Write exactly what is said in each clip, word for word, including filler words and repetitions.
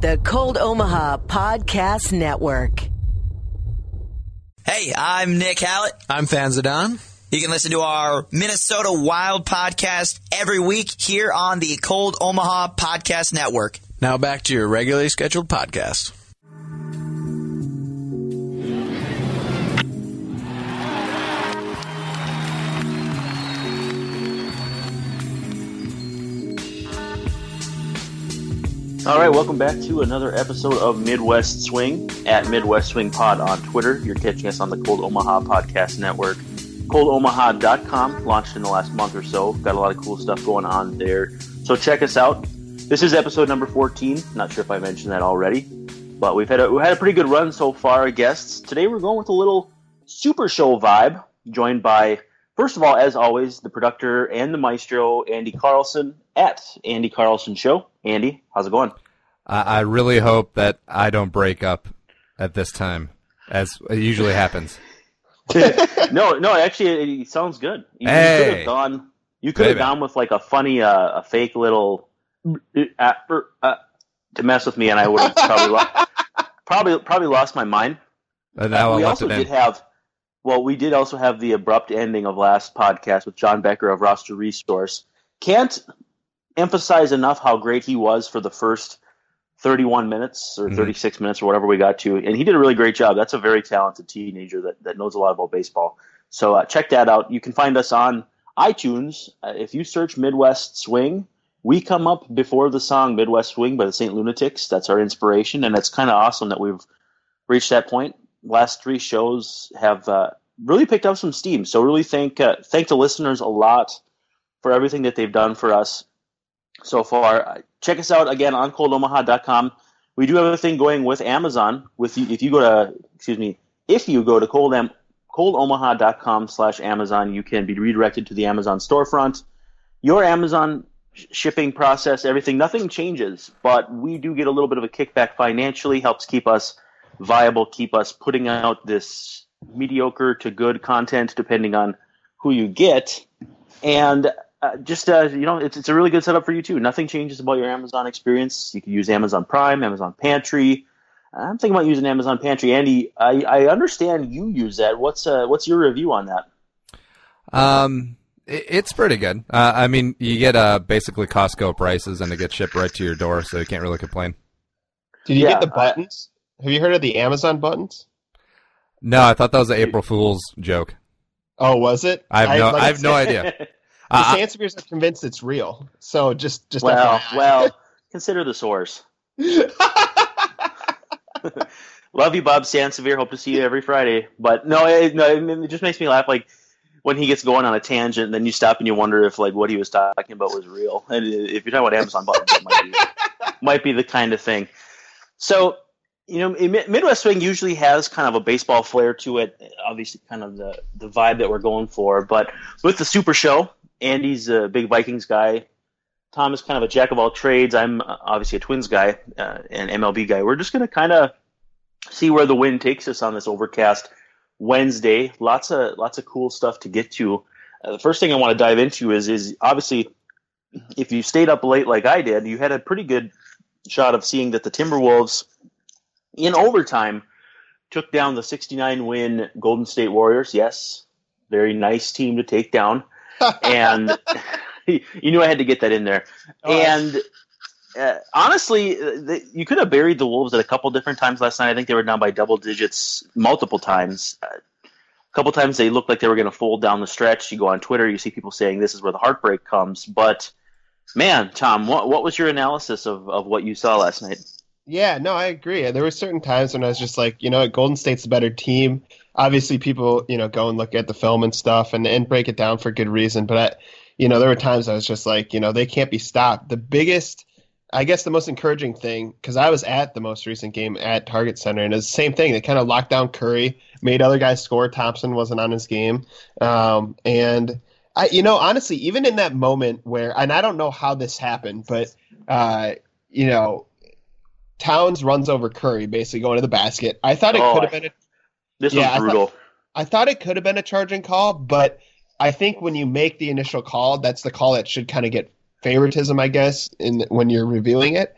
The Cold Omaha Podcast Network. Hey, I'm Nick Hallett. I'm Fanzadon. You can listen to our Minnesota Wild podcast every week here on the Cold Omaha Podcast Network. Now back to your regularly scheduled podcast. All right, welcome back to another episode of Midwest Swing at Midwest Swing Pod on Twitter. You're catching us on the Cold Omaha Podcast Network. cold omaha dot com, launched in the last month or so. Got a lot of cool stuff going on there. So check us out. This is episode number fourteen. Not sure if I mentioned that already, but we've had a, we've had a pretty good run so far, guests. Today we're going with a little Super Show vibe, joined by, first of all, as always, the producer and the maestro, Andy Carlson, at Andy Carlson Show. Andy, how's it going? Uh, I really hope that I don't break up at this time, as it usually happens. no, no, actually, it sounds good. You, hey. you could have gone. You could have gone with like a funny, uh, a fake little uh, uh, to mess with me, and I would have probably lo- probably probably lost my mind. And now uh, we I also left it did in. have. Well, we did also have the abrupt ending of last podcast with John Becker of Roster Resource. Can't emphasize enough how great he was for the first thirty-one minutes or thirty-six mm-hmm. minutes or whatever we got to. And he did a really great job. That's a very talented teenager that, that knows a lot about baseball. So uh, check that out. You can find us on iTunes. Uh, if you search Midwest Swing, we come up before the song Midwest Swing by the Saint Lunatics. That's our inspiration. And it's kind of awesome that we've reached that point. Last three shows have uh, really picked up some steam. So really thank, uh, thank the listeners a lot for everything that they've done for us so far. Check us out again on cold omaha dot com. We do have a thing going with Amazon. With if you go to excuse me, if you go to cold cold omaha dot com slash Amazon, you can be redirected to the Amazon storefront. Your Amazon sh- shipping process, everything, nothing changes, but we do get a little bit of a kickback financially. Helps keep us viable, keep us putting out this mediocre to good content, depending on who you get, and. Uh, just, uh, you know, it's it's a really good setup for you, too. Nothing changes about your Amazon experience. You can use Amazon Prime, Amazon Pantry. I'm thinking about using Amazon Pantry. Andy, I, I understand you use that. What's uh, what's your review on that? Um, it, it's pretty good. Uh, I mean, you get uh, basically Costco prices, and they get shipped right to your door, so you can't really complain. Did you Yeah, get the buttons? I, Have you heard of the Amazon buttons? No, I thought that was an April Fool's joke. Oh, was it? I have no, like I have no idea. The Uh, Sanseviers are convinced it's real. So just, just Well, F Y I. well, consider the source. Love you, Bob Sansevier. Hope to see you every Friday. But no, it, no, it just makes me laugh. Like when he gets going on a tangent, and then you stop and you wonder if like what he was talking about was real. And if you're talking about Amazon buttons, it might be, might be the kind of thing. So, you know, Midwest Swing usually has kind of a baseball flair to it. Obviously, kind of the the vibe that we're going for. But with the Super Show, Andy's a big Vikings guy. Tom is kind of a jack of all trades. I'm obviously a Twins guy, uh, and M L B guy. We're just going to kind of see where the wind takes us on this overcast Wednesday. Lots of lots of cool stuff to get to. Uh, the first thing I want to dive into is is obviously if you stayed up late like I did, you had a pretty good shot of seeing that the Timberwolves in overtime took down the sixty-nine win Golden State Warriors. Yes, very nice team to take down. And you knew I had to get that in there. Oh, and uh, honestly, the, you could have buried the Wolves at a couple different times last night. I think they were down by double digits multiple times. Uh, a couple times they looked like they were going to fold down the stretch. You go on Twitter, you see people saying this is where the heartbreak comes. But, man, Tom, what, what was your analysis of, of what you saw last night? Yeah, no, I agree. There were certain times when I was just like, you know, Golden State's a better team. Obviously, people, you know, go and look at the film and stuff and, and break it down for good reason. But, I, you know, there were times I was just like, you know, they can't be stopped. The biggest, I guess the most encouraging thing, because I was at the most recent game at Target Center, and it's the same thing. They kind of locked down Curry, made other guys score. Thompson wasn't on his game. Um, and, I, you know, honestly, even in that moment where, and I don't know how this happened, but, uh, you know, Towns runs over Curry, basically going to the basket. I thought it oh, could have been a This yeah, was brutal. I thought, I thought it could have been a charging call, but I think when you make the initial call, that's the call that should kind of get favoritism, I guess, in when you're reviewing it.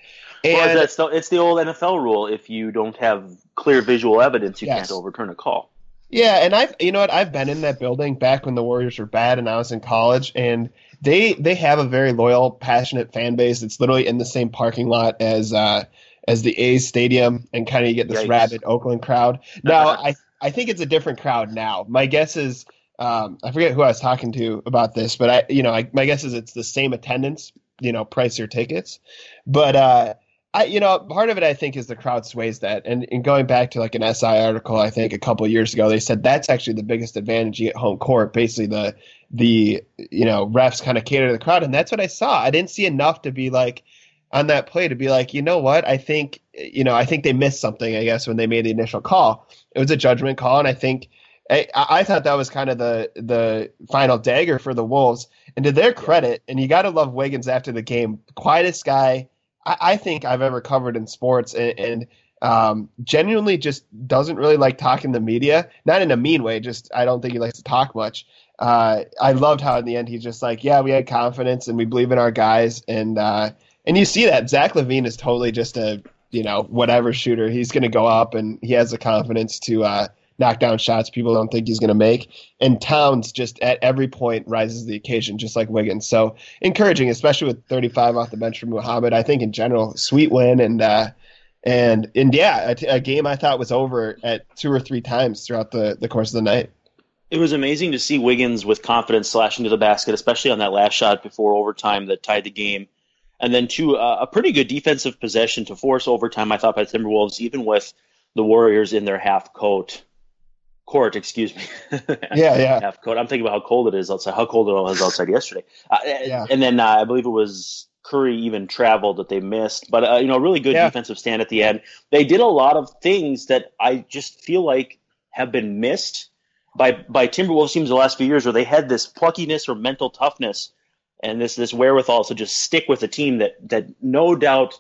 And well, that's the, it's the old N F L rule. If you don't have clear visual evidence, you Yes. can't overturn a call. yeah, and I've you know what I've been in that building back when the Warriors were bad, and I was in college, and they they have a very loyal, passionate fan base. It's literally in the same parking lot as uh, as the A's stadium, and kind of you get this Yikes. rabid Oakland crowd. Now, I I think it's a different crowd now. My guess is um, I forget who I was talking to about this, but I you know I, my guess is it's the same attendance, you know, price your tickets, but. Uh, I, you know, part of it I think is the crowd sways that, and, and going back to like an S I article, I think a couple of years ago, they said that's actually the biggest advantage you get home court. Basically, the the you know refs kind of cater to the crowd, and that's what I saw. I didn't see enough to be like on that play to be like, you know what, I think you know I think they missed something. I guess when they made the initial call, it was a judgment call, and I think I, I thought that was kind of the the final dagger for the Wolves. And to their credit, and you got to love Wiggins after the game, quietest guy I think I've ever covered in sports, and, and um, genuinely just doesn't really like talking to the media. Not in a mean way, just I don't think he likes to talk much. Uh, I loved how in the end he's just like, yeah, we had confidence and we believe in our guys, and uh, and you see that Zach LaVine is totally just a you know whatever shooter. He's going to go up and he has the confidence to uh, knock down shots people don't think he's going to make. And Towns just at every point rises to the occasion, just like Wiggins. So encouraging, especially with thirty-five off the bench from Muhammad. I think in general, sweet win. And, uh, and, and yeah, a, a game I thought was over at two or three times throughout the, the course of the night. It was amazing to see Wiggins with confidence slashing to the basket, especially on that last shot before overtime that tied the game. And then, two, uh, a pretty good defensive possession to force overtime, I thought, by the Timberwolves, even with the Warriors in their half coat. Court, excuse me. Yeah, yeah. Half coat. I'm thinking about how cold it is outside. How cold it was outside yesterday. Uh, Yeah. And then uh, I believe it was Curry even traveled that they missed. But uh, you know, really good Yeah. defensive stand at the end. They did a lot of things that I just feel like have been missed by by Timberwolves teams the last few years, where they had this pluckiness or mental toughness and this this wherewithal to just stick with a team that that no doubt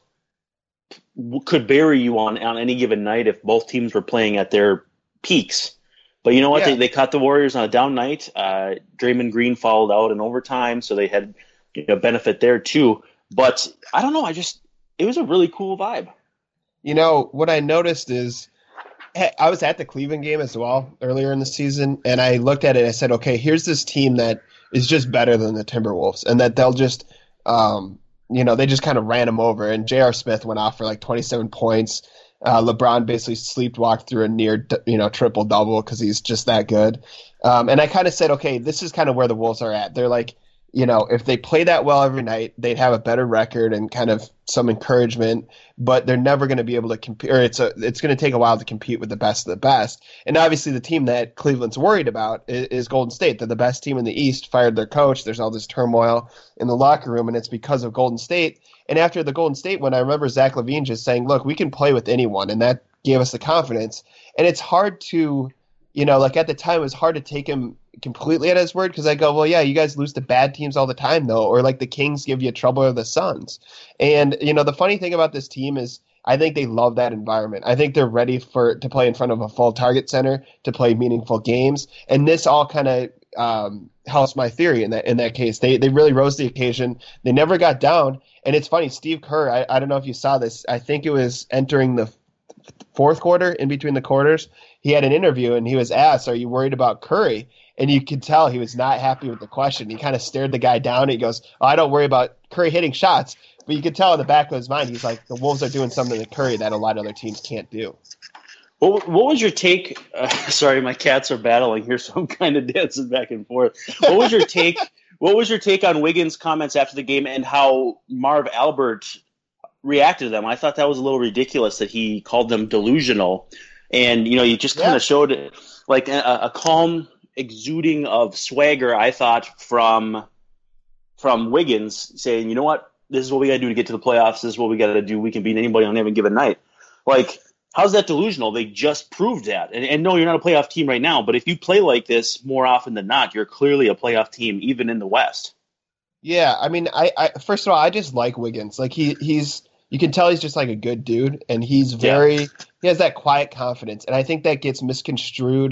could bury you on on any given night if both teams were playing at their peaks. But you know what? Yeah. They, they caught the Warriors on a down night. Uh, Draymond Green fouled out in overtime, so they had you know, benefit there too. But I don't know. I just it was a really cool vibe. You know, what I noticed is I was at the Cleveland game as well earlier in the season, and I looked at it and I said, okay, here's this team that is just better than the Timberwolves, and that they'll just, um, you know, they just kind of ran them over. And J R. Smith went off for like twenty-seven points. Uh, LeBron basically sleepwalked through a near, you know, triple double because he's just that good. Um, and I kind of said, okay, this is kind of where the Wolves are at. They're like, you know, if they play that well every night, they'd have a better record and kind of some encouragement, but they're never going to be able to compete, or it's a, it's going to take a while to compete with the best of the best. And obviously the team that Cleveland's worried about is, is Golden State. They're the best team in the East, fired their coach. There's all this turmoil in the locker room, and it's because of Golden State. And after the Golden State one, I remember Zach LaVine just saying, look, we can play with anyone, and that gave us the confidence. And it's hard to, you know, like at the time, it was hard to take him completely at his word, because I go, well, yeah, you guys lose to bad teams all the time, though, or like the Kings give you trouble, or the Suns. And, you know, the funny thing about this team is I think they love that environment. I think they're ready for to play in front of a full target center, to play meaningful games. And this all kind of um, helps my theory in that in that case. They they really rose to the occasion. They never got down. And it's funny, Steve Kerr, I, I don't know if you saw this. I think it was entering the fourth quarter, in between the quarters. He had an interview, and he was asked, are you worried about Curry? And you could tell he was not happy with the question. He kind of stared the guy down, and he goes, oh, I don't worry about Curry hitting shots. But you could tell in the back of his mind, he's like, the Wolves are doing something to Curry that a lot of other teams can't do. What, what was your take? Uh, sorry, my cats are battling here, so I'm kind of dancing back and forth. What was your take? What was your take on Wiggins' comments after the game, and how Marv Albert reacted to them? I thought that was a little ridiculous that he called them delusional, and you know, you just kind of yeah. showed like a, a calm exuding of swagger, I thought, from from Wiggins, saying, you know what, this is what we got to do to get to the playoffs. This is what we got to do. We can beat anybody on any given night. Like, how's that delusional? They just proved that. And, and no, you're not a playoff team right now, but if you play like this more often than not, you're clearly a playoff team, even in the West. Yeah, I mean, I, I first of all, I just like Wiggins. Like he he's you can tell he's just like a good dude, and he's very yeah. he has that quiet confidence, and I think that gets misconstrued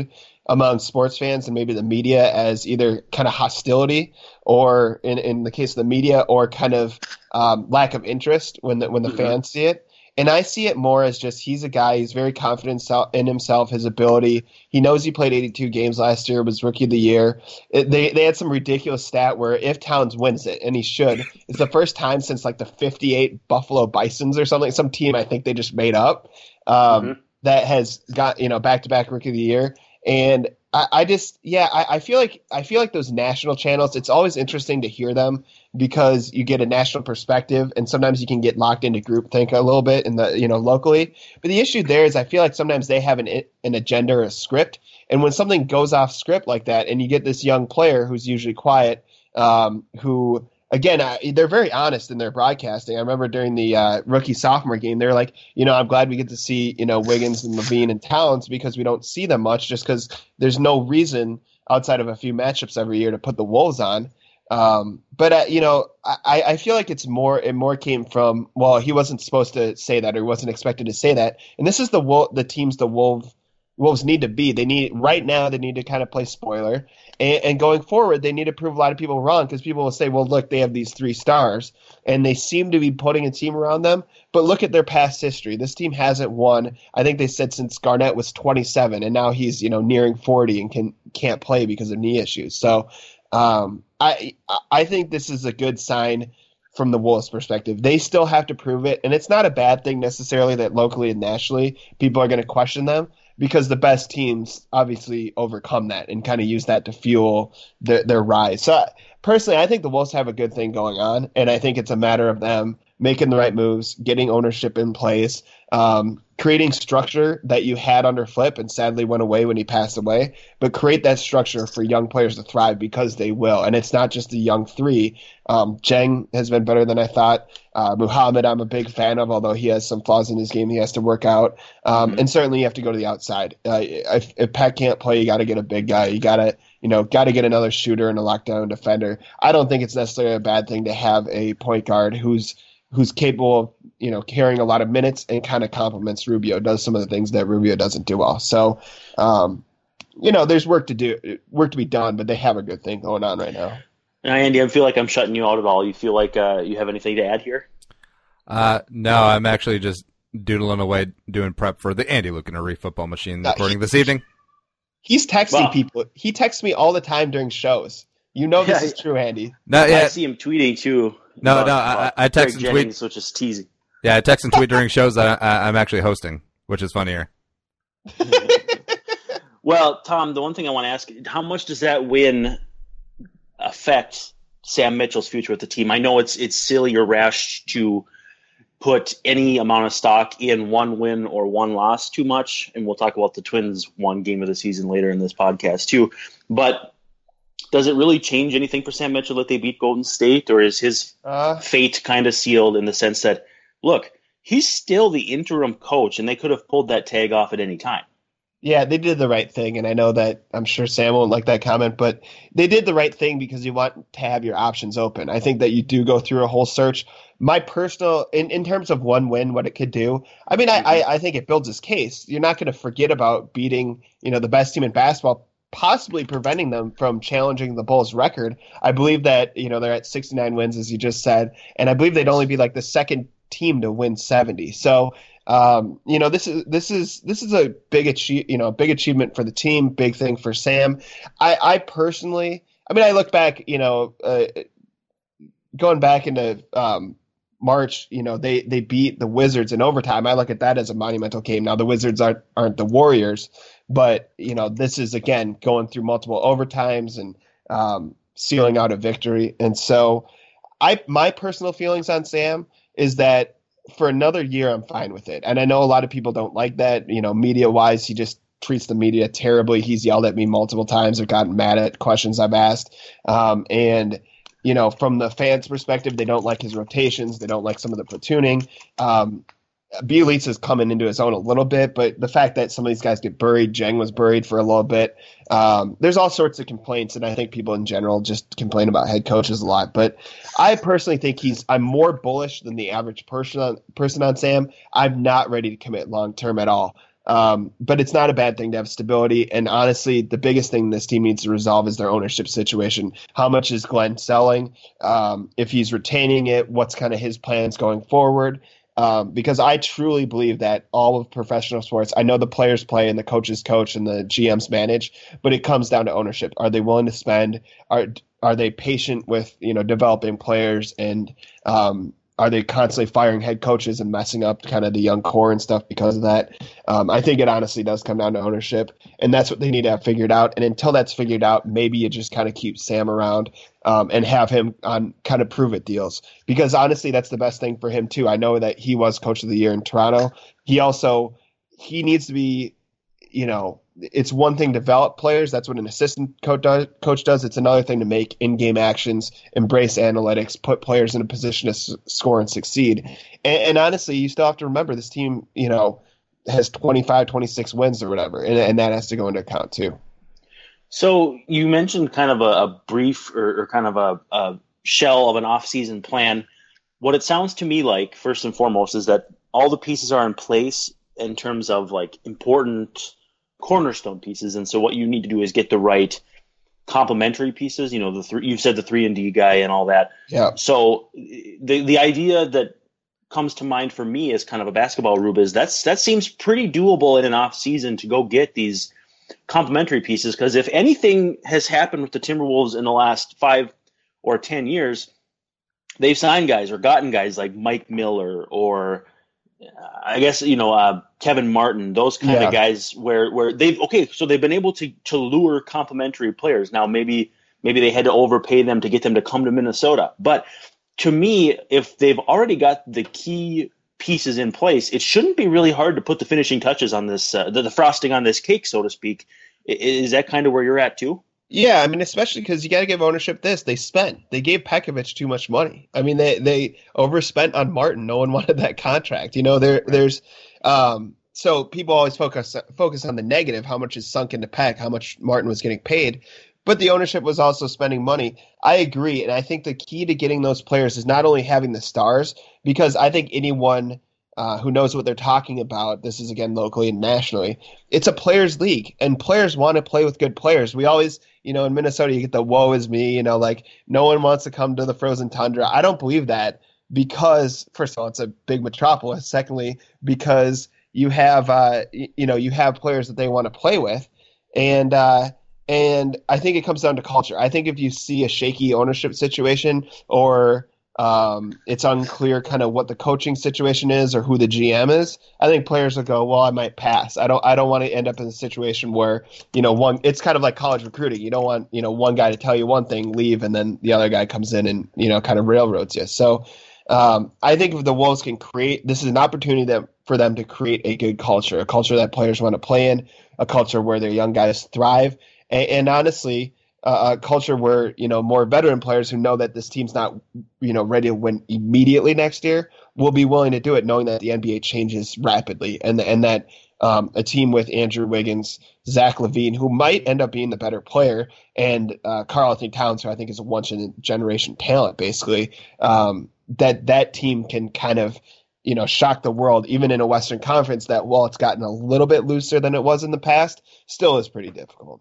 among sports fans and maybe the media as either kind of hostility or in, in the case of the media or kind of um, lack of interest when the, when the mm-hmm. fans see it. And I see it more as just he's a guy, he's very confident in himself, his ability. He knows he played eighty-two games last year, was Rookie of the Year. It, they they had some ridiculous stat where if Towns wins it, and he should, it's the first time since like the fifty-eight Buffalo Bisons or something, some team I think they just made up, um, mm-hmm. that has got, you know, back-to-back Rookie of the Year. And I, I just, yeah, I, I feel like I feel like those national channels, it's always interesting to hear them because you get a national perspective and sometimes you can get locked into groupthink a little bit in the, you know, locally. But the issue there is I feel like sometimes they have an an agenda or a script. And when something goes off script like that and you get this young player who's usually quiet, um, who, again, I, they're very honest in their broadcasting. I remember during the uh, rookie sophomore game, they were like, you know, I'm glad we get to see, you know, Wiggins and Levine and Towns because we don't see them much just because there's no reason outside of a few matchups every year to put the Wolves on. Um, but, uh, you know, I, I feel like it's more, it more came from, well, he wasn't supposed to say that or he wasn't expected to say that. And this is the the teams the Wolves, Wolves need to be. They need, right now, they need to kind of play spoiler. And, and going forward, they need to prove a lot of people wrong because people will say, well, look, they have these three stars and they seem to be putting a team around them. But look at their past history. This team hasn't won, I think they said since Garnett was twenty-seven and now he's, you know, nearing forty and can, can't play because of knee issues. So, um, I I think this is a good sign from the Wolves' perspective. They still have to prove it, and it's not a bad thing necessarily that locally and nationally people are going to question them because the best teams obviously overcome that and kind of use that to fuel their, their rise. So personally, I think the Wolves have a good thing going on, and I think it's a matter of them making the right moves, getting ownership in place, um, creating structure that you had under Flip and sadly went away when he passed away, but create that structure for young players to thrive because they will. And it's not just the young three. Um, Jeng has been better than I thought. Uh, Muhammad, I'm a big fan of, although he has some flaws in his game he has to work out. Um, mm-hmm. And certainly you have to go to the outside. Uh, if, if Pat can't play, you got to get a big guy. You got to, you know, got to get another shooter and a lockdown defender. I don't think it's necessarily a bad thing to have a point guard who's who's capable of, you know, carrying a lot of minutes and kind of complements Rubio, does some of the things that Rubio doesn't do well. So, um, you know, there's work to do, work to be done, but they have a good thing going on right now. Now, Andy, I feel like I'm shutting you out at all. You feel like uh, you have anything to add here? Uh, no, I'm actually just doodling away doing prep for the Andy Lucan Aree football machine recording this evening. He's texting well, people. He texts me all the time during shows. You know this yeah, is true, Andy. No, yeah. I see him tweeting too. No, about, no, I, I text and tweet, which is teasing. Yeah, I text and tweet during shows that I, I'm actually hosting, which is funnier. Well, Tom, the one thing I want to ask, how much does that win affect Sam Mitchell's future with the team? I know it's it's silly or rash to put any amount of stock in one win or one loss too much, and we'll talk about the Twins' one game of the season later in this podcast too, but does it really change anything for Sam Mitchell that they beat Golden State, or is his uh, fate kind of sealed in the sense that, look, he's still the interim coach, and they could have pulled that tag off at any time? Yeah, they did the right thing, and I know that I'm sure Sam won't like that comment, but they did the right thing because you want to have your options open. I think that you do go through a whole search. My personal, in, in terms of one win, what it could do, I mean, mm-hmm. I, I, I think it builds his case. You're not going to forget about beating, you know, the best team in basketball, possibly preventing them from challenging the Bulls record. I believe that, you know, they're at sixty-nine wins, as you just said, and I believe they'd only be like the second team to win seventy. So, um, you know, this is this is this is a big achieve, you know, big achievement for the team, big thing for Sam. I, I personally, I mean, I look back, you know, uh, going back into um, March, you know, they they beat the Wizards in overtime. I look at that as a monumental game. Now the Wizards aren't aren't the Warriors. But, you know, this is, again, going through multiple overtimes and um, sealing out a victory. And so I my personal feelings on Sam is that for another year, I'm fine with it. And I know a lot of people don't like that. You know, media-wise, he just treats the media terribly. He's yelled at me multiple times or gotten mad at questions I've asked. Um, and, you know, from the fans' perspective, they don't like his rotations. They don't like some of the platooning. Um Bjelica is coming into his own a little bit, but the fact that some of these guys get buried, Jeng was buried for a little bit. Um, there's all sorts of complaints, and I think people in general just complain about head coaches a lot. But I personally think he's I'm more bullish than the average person on, person on Sam. I'm not ready to commit long term at all. Um, but it's not a bad thing to have stability. And honestly, the biggest thing this team needs to resolve is their ownership situation. How much is Glenn selling? Um, if he's retaining it, what's kind of his plans going forward? Um, because I truly believe that all of professional sports, I know the players play and the coaches coach and the G Ms manage, but it comes down to ownership. Are they willing to spend? Are are they patient with, you know, developing players, and um, are they constantly firing head coaches and messing up kind of the young core and stuff because of that? Um, I think it honestly does come down to ownership, and that's what they need to have figured out. And until that's figured out, maybe you just kind of keep Sam around um, and have him on kind of prove it deals, because honestly, that's the best thing for him too. I know that he was coach of the year in Toronto. He also, he needs to be, you know, it's one thing to develop players. That's what an assistant coach does. Coach does. It's another thing to make in-game actions, embrace analytics, put players in a position to s- score and succeed. And, and honestly, you still have to remember this team, you know, has twenty-five, twenty-six wins or whatever, and, and that has to go into account too. So you mentioned kind of a, a brief or, or kind of a, a shell of an off-season plan. What it sounds to me like, first and foremost, is that all the pieces are in place in terms of like important cornerstone pieces, and so what you need to do is get the right complementary pieces. You know, the three, you've said the three and D guy and all that. Yeah. So the the idea that comes to mind for me as kind of a basketball rube is that's that seems pretty doable in an off season to go get these complementary pieces, because if anything has happened with the Timberwolves in the last five or ten years, they've signed guys or gotten guys like Mike Miller or I guess, you know, uh, Kevin Martin, those kind Yeah. of guys where, where they've, okay, so they've been able to, to lure complementary players. Now, maybe, maybe they had to overpay them to get them to come to Minnesota. But to me, if they've already got the key pieces in place, it shouldn't be really hard to put the finishing touches on this, uh, the, the frosting on this cake, so to speak. I- Is that kind of where you're at too? Yeah, I mean, especially because you got to give ownership this. They spent. They gave Pekovic too much money. I mean, they they overspent on Martin. No one wanted that contract. You know, there there's um, so people always focus focus on the negative, how much is sunk into Peck, how much Martin was getting paid, but the ownership was also spending money. I agree, and I think the key to getting those players is not only having the stars, because I think anyone Uh, who knows what they're talking about. This is, again, locally and nationally. It's a players' league, and players want to play with good players. We always, you know, in Minnesota, you get the woe is me, you know, like no one wants to come to the frozen tundra. I don't believe that because, first of all, it's a big metropolis. Secondly, because you have, uh, you know, you have players that they want to play with. And, uh, and I think it comes down to culture. I think if you see a shaky ownership situation or Um, it's unclear kind of what the coaching situation is or who the G M is, I think players will go, well, I might pass. I don't I don't want to end up in a situation where, you know, one it's kind of like college recruiting. You don't want, you know, one guy to tell you one thing, leave, and then the other guy comes in and, you know, kind of railroads you. So um, I think if the Wolves can create, this is an opportunity that, for them to create a good culture, a culture that players want to play in, a culture where their young guys thrive, and, and honestly, Uh, a culture where, you know, more veteran players who know that this team's not, you know, ready to win immediately next year will be willing to do it, knowing that the N B A changes rapidly, and and that um, a team with Andrew Wiggins, Zach LaVine, who might end up being the better player, and uh, Karl Anthony Towns, who I think is a once in a generation talent, basically, um, that that team can kind of, you know, shock the world, even in a Western Conference that, while it's gotten a little bit looser than it was in the past, still is pretty difficult.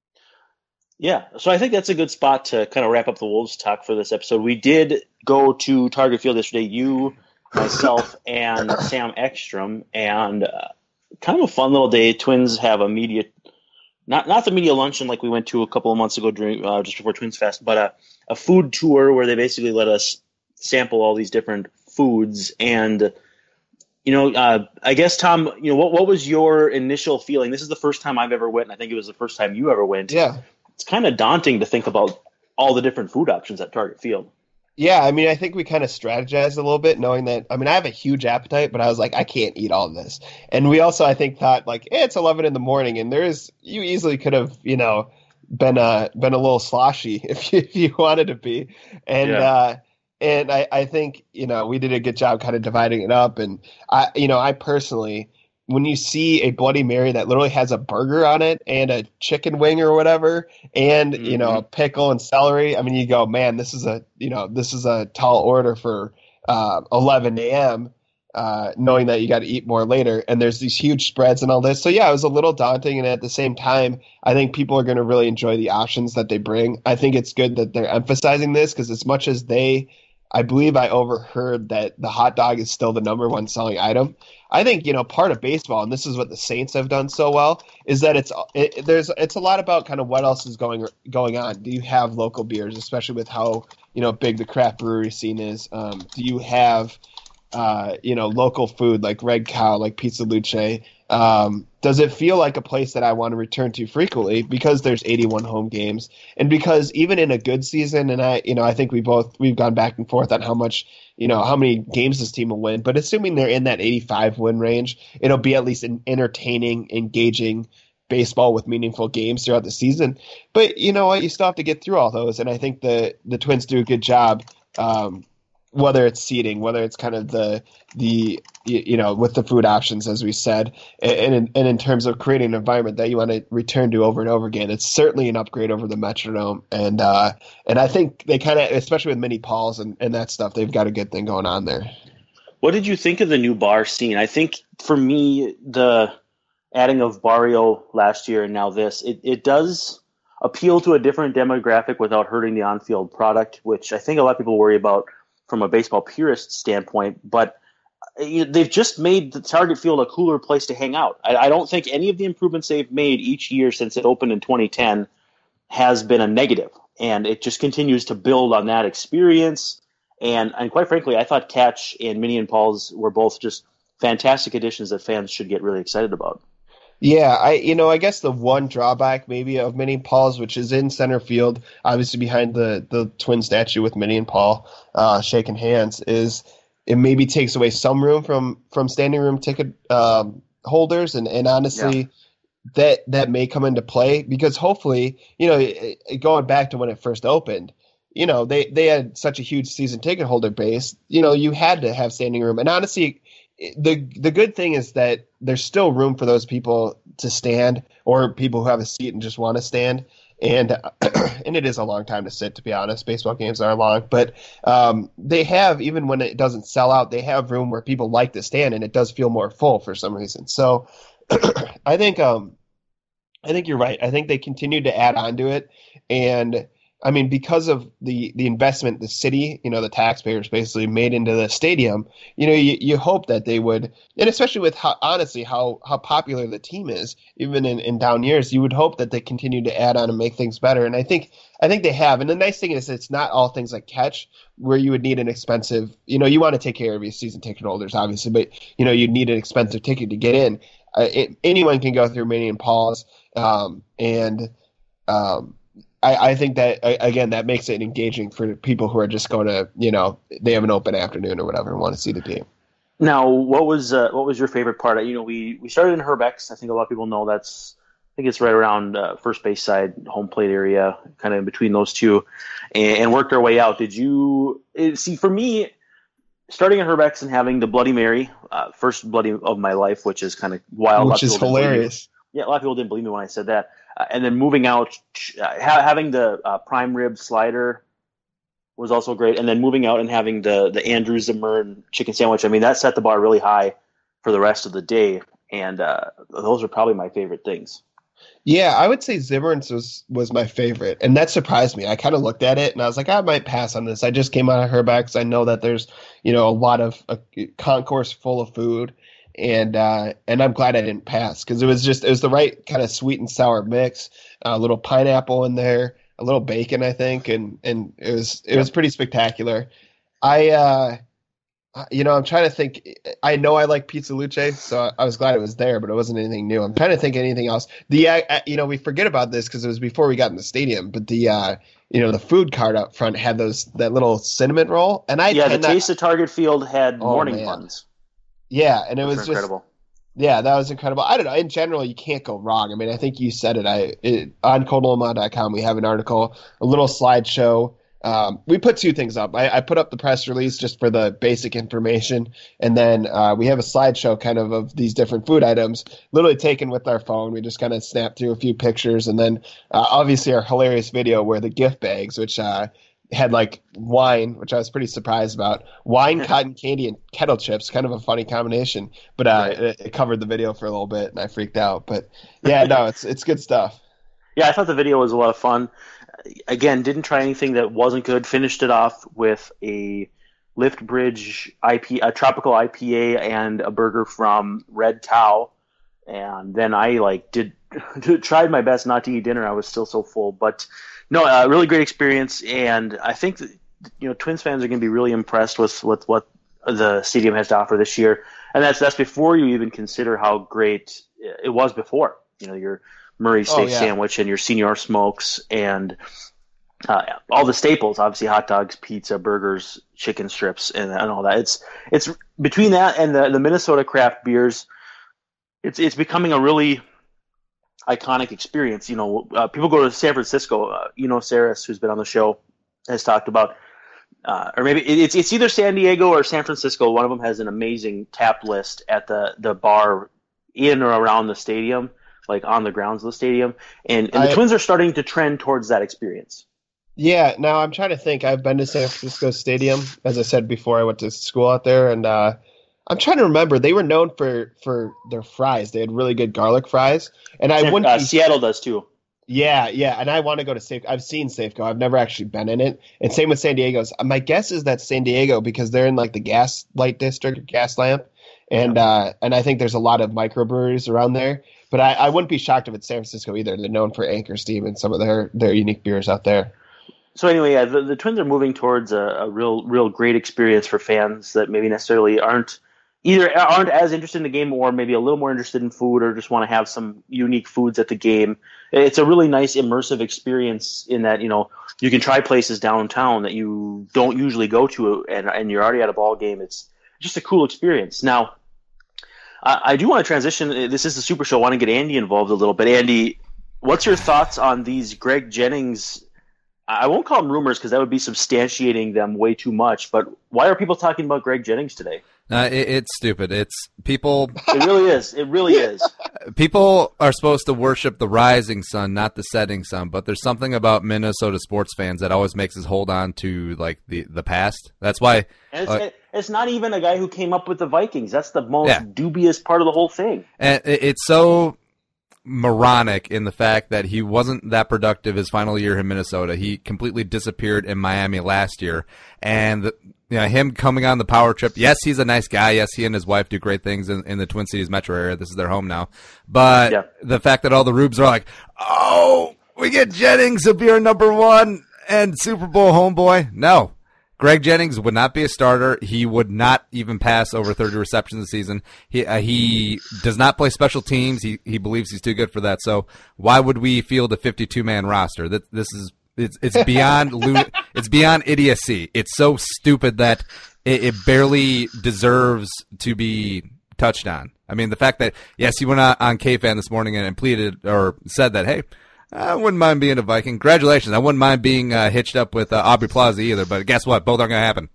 Yeah, so I think that's a good spot to kind of wrap up the Wolves talk for this episode. We did go to Target Field yesterday, you, myself, and Sam Ekstrom, and uh, kind of a fun little day. Twins have a media, not not the media luncheon like we went to a couple of months ago during uh, just before Twins Fest, but a, a food tour where they basically let us sample all these different foods. And, you know, uh, I guess, Tom, you know, what, what was your initial feeling? This is the first time I've ever went, and I think it was the first time you ever went. Yeah. It's kind of daunting to think about all the different food options at Target Field. Yeah, I mean, I think we kind of strategized a little bit, knowing that, I mean, I have a huge appetite, but I was like, I can't eat all of this. And we also, I think, thought, like, eh, it's eleven in the morning, and there is, you easily could have, you know, been a, been a little sloshy if you, if you wanted to be. And, Yeah. uh, and I, I think, you know, we did a good job kind of dividing it up. And, I, you know, I personally, when you see a Bloody Mary that literally has a burger on it and a chicken wing or whatever, and, mm-hmm. you know, a pickle and celery, I mean, you go, man, this is a, you know, this is a tall order for uh, eleven a.m. uh, knowing that you got to eat more later, and there's these huge spreads and all this. So yeah, it was a little daunting, and at the same time, I think people are going to really enjoy the options that they bring. I think it's good that they're emphasizing this because as much as they, I believe I overheard that the hot dog is still the number one selling item. I think, you know, part of baseball, and this is what the Saints have done so well, is that it's it, there's it's a lot about kind of what else is going going on. Do you have local beers, especially with how, you know, big the craft brewery scene is? Um, do you have Uh, you know, local food like Red Cow, like Pizza Luce? Um, does it feel like a place that I want to return to frequently because there's eighty-one home games, and because even in a good season, and I, you know, I think we both we've gone back and forth on how much, you know, how many games this team will win, but assuming they're in that eighty-five win range, it'll be at least an entertaining, engaging baseball with meaningful games throughout the season. But you know what, you still have to get through all those, and I think the the Twins do a good job. Um, whether it's seating, whether it's kind of the, the you know, with the food options, as we said, and in, and in terms of creating an environment that you want to return to over and over again, it's certainly an upgrade over the Metrodome. And uh, and I think they kind of, especially with mini Pauls and, and that stuff, they've got a good thing going on there. What did you think of the new bar scene? I think for me, the adding of Barrio last year and now this, it, it does appeal to a different demographic without hurting the on-field product, which I think a lot of people worry about from a baseball purist standpoint, but you know, they've just made the Target Field a cooler place to hang out. I, I don't think any of the improvements they've made each year since it opened in twenty ten has been a negative, and it just continues to build on that experience. And, and quite frankly, I thought Catch and Mini and Paul's were both just fantastic additions that fans should get really excited about. Yeah, I you know I guess the one drawback maybe of Minnie and Paul's, which is in center field, obviously behind the the twin statue with Minnie and Paul uh, shaking hands, is it maybe takes away some room from from standing room ticket um, holders, and and honestly. Yeah. That that may come into play because hopefully, you know, going back to when it first opened, you know, they, they had such a huge season ticket holder base, you know, you had to have standing room. And honestly, the the good thing is that there's still room for those people to stand or people who have a seat and just want to stand. And and it is a long time to sit, to be honest. Baseball games are long. But um, they have, even when it doesn't sell out, they have room where people like to stand, and it does feel more full for some reason. So I think um, I think you're right. I think they continue to add on to it, and I mean because of the the investment the city, you know, the taxpayers basically made into the stadium. You know, you, you hope that they would, and especially with how honestly how how popular the team is, even in, in down years, you would hope that they continue to add on and make things better. And I think I think they have. And the nice thing is it's not all things like Catch, where you would need an expensive. You know, you want to take care of your season ticket holders, obviously, but you know you'd need an expensive ticket to get in. Uh, it, anyone can go through Minnie and Paul's, um, and um, I, I think that again that makes it engaging for people who are just going to, you know, they have an open afternoon or whatever and want to see the team. Now, what was uh, what was your favorite part? You know, we, we started in Herbex. I think a lot of people know that's. I think it's right around uh, first base side, home plate area, kind of in between those two, and, and worked our way out. Did you see? For me, starting at Herbex and having the Bloody Mary, uh, first Bloody of my life, which is kind of wild. Which is hilarious. Yeah, a lot of people didn't believe me when I said that. Uh, and then moving out, uh, ha- having the uh, prime rib slider was also great. And then moving out and having the the Andrew Zimmern chicken sandwich. I mean, that set the bar really high for the rest of the day. And uh, those are probably my favorite things. Yeah, I would say Zimmern's was, was my favorite, and that surprised me. I kind of looked at it, and I was like, I might pass on this. I just came out of Herbex. I know that there's, you know, a lot of a concourse full of food, and uh, and I'm glad I didn't pass because it was just it was the right kind of sweet and sour mix. A little pineapple in there, a little bacon, I think, and and it was it was pretty spectacular. I. Uh, You know, I'm trying to think. I know I like Pizza Luce, so I was glad it was there, but it wasn't anything new. I'm trying to think of anything else. The, uh, you know, we forget about this because it was before we got in the stadium, but the, uh, you know, the food cart up front had those that little cinnamon roll, and I yeah, the not, Taste of Target Field had oh, morning man. buns. Yeah, and it Those was just incredible. Yeah, that was incredible. I don't know. In general, you can't go wrong. I mean, I think you said it. I it, on cold omaha dot com we have an article, a little slideshow. Um, we put two things up. I, I put up the press release just for the basic information, and then uh, we have a slideshow kind of of these different food items, literally taken with our phone. We just kind of snapped through a few pictures, and then uh, obviously our hilarious video where the gift bags, which uh, had like wine, which I was pretty surprised about. Wine, cotton candy, and kettle chips, kind of a funny combination. But uh, Right. it, it covered the video for a little bit, and I freaked out. But yeah, no, it's it's good stuff. Yeah, I thought the video was a lot of fun. Again, didn't try anything that wasn't good. Finished it off with a Lift Bridge I P, a tropical I P A, and a burger from Red Cow. And then I like did tried my best not to eat dinner. I was still so full, but no, a uh, really great experience. And I think that, you know, Twins fans are going to be really impressed with, with what the stadium has to offer this year. And that's that's before you even consider how great it was before. You know, your Murray steak Oh, yeah. sandwich and your Senior Smokes and uh, all the staples, obviously hot dogs, pizza, burgers, chicken strips, and, and all that. It's it's between that and the, the Minnesota craft beers, it's it's becoming a really iconic experience. You know, uh, people go to San Francisco. Uh, you know, Saris, who's been on the show, has talked about, uh, or maybe it, it's it's either San Diego or San Francisco. One of them has an amazing tap list at the the bar in or around the stadium, like on the grounds of the stadium, and, and the I- Twins are starting to trend towards that experience. Yeah, now I'm trying to think. I've been to San Francisco Stadium, as I said before. I went to school out there, and uh, I'm trying to remember. They were known for, for their fries. They had really good garlic fries, and I San- wouldn't. uh, be- Seattle does too. Yeah, yeah, and I want to go to Safe. I've seen Safeco. I've never actually been in it. And same with San Diego's. My guess is that San Diego, because they're in like the gas light district, gas lamp, and uh, and I think there's a lot of microbreweries around there. But I, I wouldn't be shocked if it's San Francisco either. They're known for Anchor Steam and some of their, their unique beers out there. So anyway, yeah, the, the Twins are moving towards a, a real, real great experience for fans that maybe necessarily aren't either aren't as interested in the game, or maybe a little more interested in food, or just want to have some unique foods at the game. It's a really nice immersive experience in that, you know, you can try places downtown that you don't usually go to, and and you're already at a ball game. It's just a cool experience. Now, I, I do want to transition. This is the Super Show. I want to get Andy involved a little bit. Andy, what's your thoughts on these Greg Jennings? I won't call them rumors because that would be substantiating them way too much. But why are people talking about Greg Jennings today? Uh, it, it's stupid. It's people. It really is. It really is. People are supposed to worship the rising sun, not the setting sun. But there's something about Minnesota sports fans that always makes us hold on to like the, the past. That's why. And it's, Uh, it's not even a guy who came up with the Vikings. That's the most Yeah. dubious part of the whole thing. And it- it's so moronic in the fact that he wasn't that productive his final year in Minnesota. He completely disappeared in Miami last year. And the, you know, him coming on the power trip, yes, he's a nice guy. Yes, he and his wife do great things in, in the Twin Cities metro area. This is their home now. But Yeah. the fact that all the Rubes are like, oh, we get Jennings to be our number one and Super Bowl homeboy. No. Greg Jennings would not be a starter. He would not even pass over thirty receptions this season. He uh, he does not play special teams. He he believes he's too good for that. So why would we field a fifty-two man roster? That this is it's it's beyond lu- it's beyond idiocy. It's so stupid that it, it barely deserves to be touched on. I mean, the fact that yes, he went on, on K-Fan this morning and pleaded or said that, hey, I wouldn't mind being a Viking. Congratulations. I wouldn't mind being uh, hitched up with uh, Aubrey Plaza either, but guess what? Both aren't going to happen.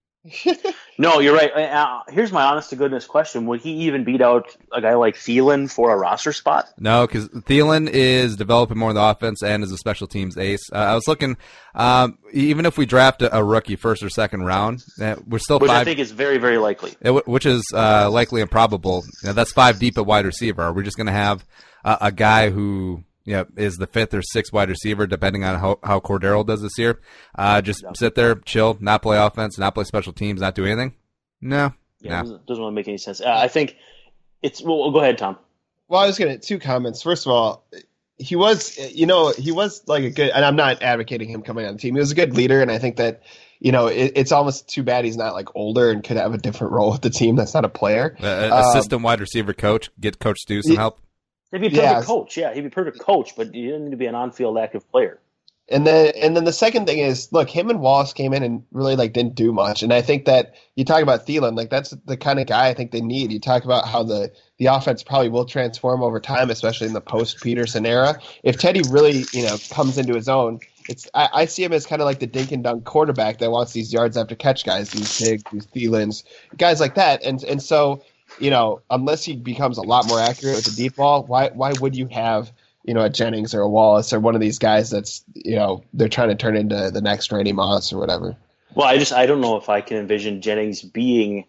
No, you're right. Uh, here's my honest to goodness question. Would he even beat out a guy like Thielen for a roster spot? No, because Thielen is developing more in the offense and is a special teams ace. Uh, I was looking, um, even if we draft a, a rookie first or second round, uh, we're still Which five. I think is very, very likely. It w- which is uh, likely improbable. You know, that's five deep at wide receiver. Are we just going to have uh, a guy who you know, is the fifth or sixth wide receiver, depending on how, how Cordero does this year? Uh, just Yeah. sit there, chill, not play offense, not play special teams, not do anything? No. Yeah, no. it doesn't, doesn't really make any sense. Uh, I think it's. Well, go ahead, Tom. Well, I was going to two comments. First of all, he was, you know, he was like a good, and I'm not advocating him coming on the team. He was a good leader, and I think that, you know, it, it's almost too bad he's not like older and could have a different role with the team. That's not a player. Uh, Um, assistant wide receiver coach, get Coach Stu some Yeah. help. He'd be a perfect Yeah. coach. Yeah, he'd be a perfect coach, but you didn't need to be an on-field active player. And then, and then the second thing is, look, him and Wallace came in and really like didn't do much. And I think that you talk about Thielen, like that's the kind of guy I think they need. You talk about how the the offense probably will transform over time, especially in the post Peterson era. If Teddy really, you know, comes into his own, it's I, I see him as kind of like the dink and dunk quarterback that wants these yards after catch guys, these big, these Thielens, guys like that. And and so, you know, unless he becomes a lot more accurate with the deep ball, why why would you have you know, a Jennings or a Wallace or one of these guys that's, you know, they're trying to turn into the next Randy Moss or whatever. Well, I just I don't know if I can envision Jennings being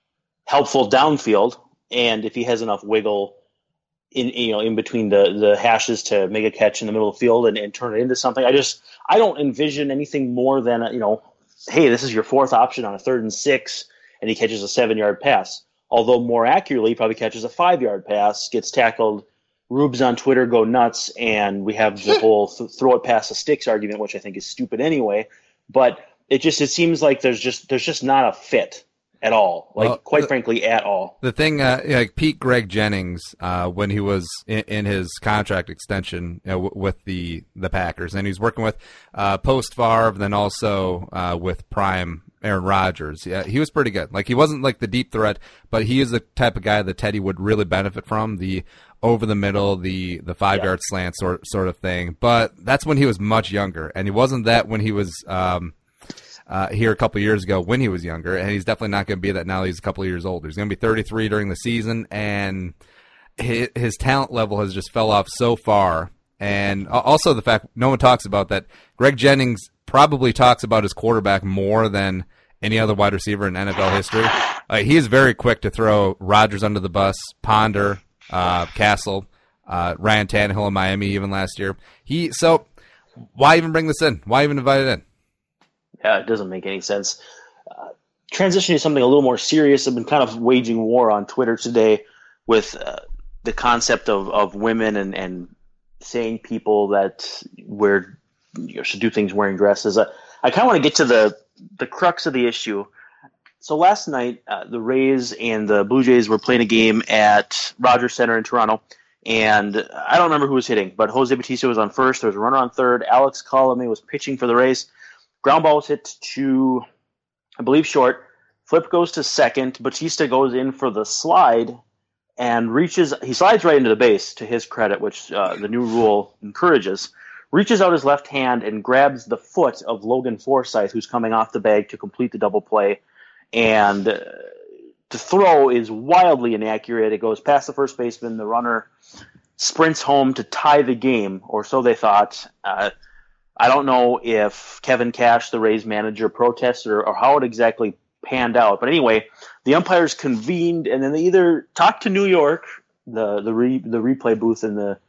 helpful downfield, and if he has enough wiggle in you know in between the, the hashes to make a catch in the middle of the field and, and turn it into something. I just I don't envision anything more than you know, hey, this is your fourth option on a third and six, and he catches a seven yard pass. Although more accurately, he probably catches a five yard pass, gets tackled. Rubes on Twitter go nuts, and we have the whole th- throw it past the sticks argument, which I think is stupid anyway. But it just it seems like there's just there's just not a fit at all, like well, quite the, frankly, at all. The thing, uh, like Pete Greg Jennings, uh, when he was in, in his contract extension you know, w- with the the Packers, and he's working with uh, post Favre, then also uh, with prime Aaron Rodgers. Yeah, he was pretty good. Like he wasn't like the deep threat, but he is the type of guy that Teddy would really benefit from. The over the middle, the the five yeah. yard slant sort sort of thing. But that's when he was much younger, and he wasn't that when he was um, uh, here a couple of years ago when he was younger. And he's definitely not going to be that now. He's a couple of years older. He's going to be thirty-three during the season, and his, his talent level has just fell off so far. And also the fact no one talks about that. Greg Jennings probably talks about his quarterback more than any other wide receiver in N F L history. Uh, he is very quick to throw Rodgers under the bus, Ponder. Uh, Castle, uh, Ryan Tannehill in Miami even last year. He so why even bring this in? Why even invite it in? Yeah, it doesn't make any sense. Uh, transitioning to something a little more serious, I've been kind of waging war on Twitter today with uh, the concept of, of women and, and saying people that wear you know, should do things wearing dresses. I, I kind of want to get to the the crux of the issue. So last night, uh, the Rays and the Blue Jays were playing a game at Rogers Center in Toronto, and I don't remember who was hitting, but Jose Bautista was on first. There was a runner on third. Alex Colomé was pitching for the Rays. Ground ball was hit to, I believe, short. Flip goes to second. Bautista goes in for the slide and reaches. He slides right into the base, to his credit, which uh, the new rule encourages. Reaches out his left hand and grabs the foot of Logan Forsythe, who's coming off the bag to complete the double play. And uh, the throw is wildly inaccurate. It goes past the first baseman. The runner sprints home to tie the game, or so they thought. Uh, I don't know if Kevin Cash, the Rays manager, protested or, or how it exactly panned out. But anyway, the umpires convened, and then they either talked to New York, the the, re, the replay booth in the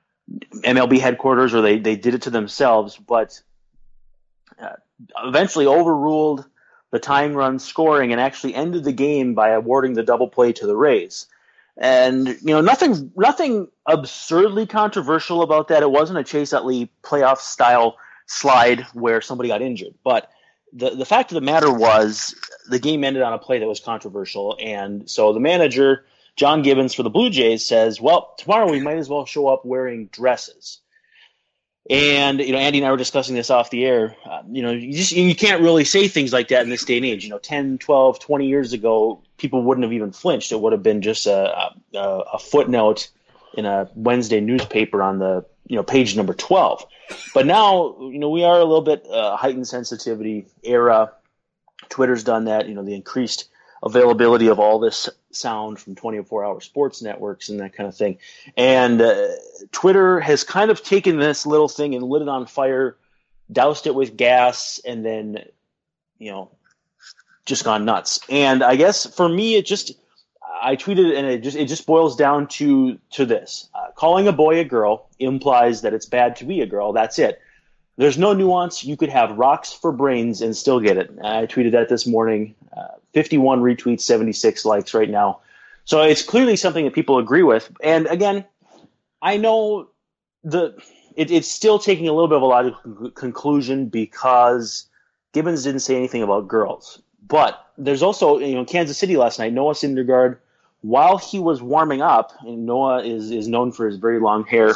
M L B headquarters, or they, they did it to themselves. But uh, eventually overruled the tying run scoring and actually ended the game by awarding the double play to the Rays. And, you know, nothing nothing absurdly controversial about that. It wasn't a Chase Utley playoff style slide where somebody got injured. But the, the fact of the matter was the game ended on a play that was controversial. And so the manager, John Gibbons for the Blue Jays, says, well, tomorrow we might as well show up wearing dresses. And, you know, Andy and I were discussing this off the air. Uh, you know, you just you can't really say things like that in this day and age. You know, ten, twelve, twenty years ago, people wouldn't have even flinched. It would have been just a, a, a footnote in a Wednesday newspaper on the, you know, page number twelve. But now, you know, we are a little bit uh, heightened sensitivity era. Twitter's done that, you know, the increased availability of all this sound from twenty-four hour sports networks and that kind of thing. And uh, Twitter has kind of taken this little thing and lit it on fire, doused it with gas, and then, you know, just gone nuts. And I guess for me, it just, I tweeted and it just, it just boils down to, to this. Uh, calling a boy a girl implies that it's bad to be a girl. That's it. There's no nuance. You could have rocks for brains and still get it. I tweeted that this morning. Uh, fifty-one retweets, seventy-six likes right now. So it's clearly something that people agree with. And again, I know the it, it's still taking a little bit of a logical conclusion because Gibbons didn't say anything about girls. But there's also, you know, Kansas City last night, Noah Syndergaard, while he was warming up, and Noah is, is known for his very long hair,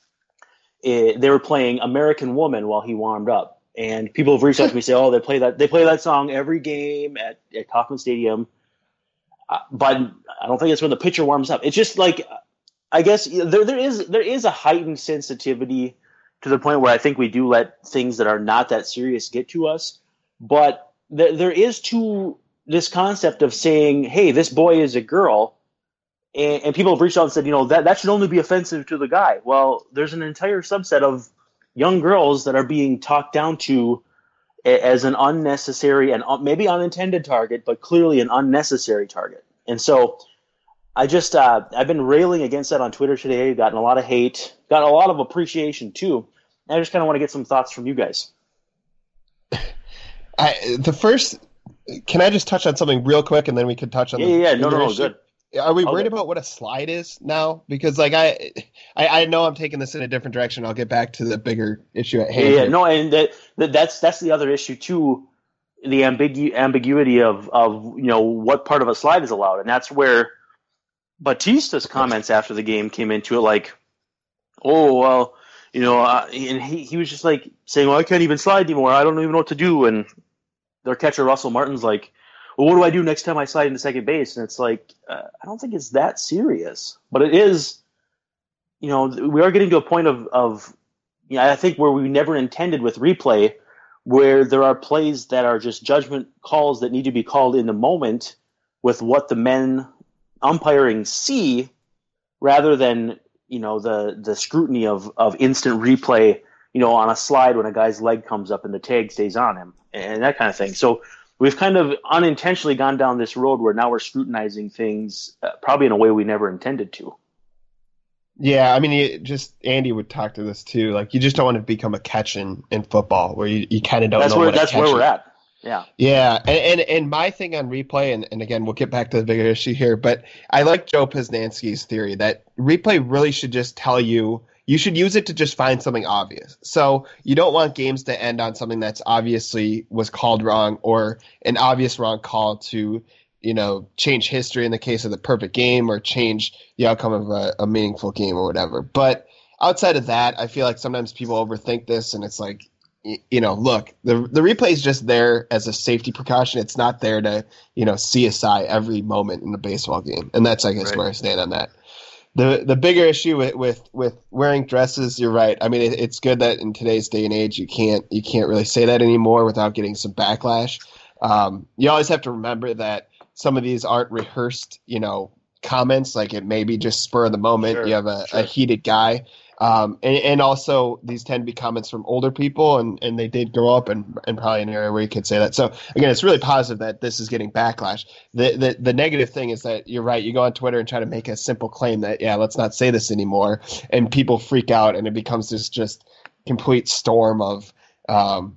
it, they were playing American Woman while he warmed up. And people have reached out to me and say, oh, they play that they play that song every game at, at Kauffman Stadium. Uh, but I don't think it's when the pitcher warms up. It's just like, I guess there there is there is a heightened sensitivity to the point where I think we do let things that are not that serious get to us. But there there is to this concept of saying, hey, this boy is a girl, and, and people have reached out and said, you know, that, that should only be offensive to the guy. Well, there's an entire subset of young girls that are being talked down to as an unnecessary and maybe unintended target, but clearly an unnecessary target. And so I just, uh, I've been railing against that on Twitter today, gotten a lot of hate, got a lot of appreciation too. And I just kind of want to get some thoughts from you guys. I, the first, can I just touch on something real quick, and then we could touch on yeah, the yeah, yeah. No, no, no, issue? good. Are we worried Okay. about what a slide is now? Because like I, I, I know I'm taking this in a different direction. I'll get back to the bigger issue at hand. Yeah, yeah, here. no, and that, that that's that's the other issue too, the ambigu- ambiguity of of you know what part of a slide is allowed, and that's where Batista's comments after the game came into it, like, oh well, you know, uh, and he he was just like saying, well, I can't even slide anymore. I don't even know what to do, and their catcher Russell Martin's like, well, what do I do next time I slide into second base? And it's like, uh, I don't think it's that serious, but it is. You know, we are getting to a point of of. You know, I think where we never intended with replay, where there are plays that are just judgment calls that need to be called in the moment with what the men umpiring see, rather than, you know, the, the scrutiny of, of instant replay, you know, on a slide when a guy's leg comes up and the tag stays on him and that kind of thing. So we've kind of unintentionally gone down this road where now we're scrutinizing things uh, probably in a way we never intended to. Yeah, I mean, you just Andy would talk to this too. Like, you just don't want to become a catch in, in football where you, you kind of don't That's know where what a that's catch where is. we're at. Yeah. Yeah, and, and and my thing on replay, and, and again, we'll get back to the bigger issue here, but I like Joe Poznanski's theory that replay really should just tell you, you should use it to just find something obvious. So you don't want games to end on something that's obviously was called wrong, or an obvious wrong call to, you know, change history in the case of the perfect game, or change the outcome of a, a meaningful game or whatever. But outside of that, I feel like sometimes people overthink this, and it's like, you know, look, the the replay is just there as a safety precaution. It's not there to, you know, C S I every moment in the baseball game. And that's, I guess, Right. where I stand on that. The the bigger issue with, with, with wearing dresses, you're right. I mean, it, it's good that in today's day and age, you can't you can't really say that anymore without getting some backlash. Um, you always have to remember that some of these aren't rehearsed, you know, comments. Like, it may be just spur of the moment. Sure, you have a, sure. a heated guy. Um, and, and also these tend to be comments from older people, and, and they did grow up in, in probably an area where you could say that. So again, it's really positive that this is getting backlash. The, the the negative thing is that you're right. You go on Twitter and try to make a simple claim that, yeah, let's not say this anymore, and people freak out, and it becomes this just complete storm of, um,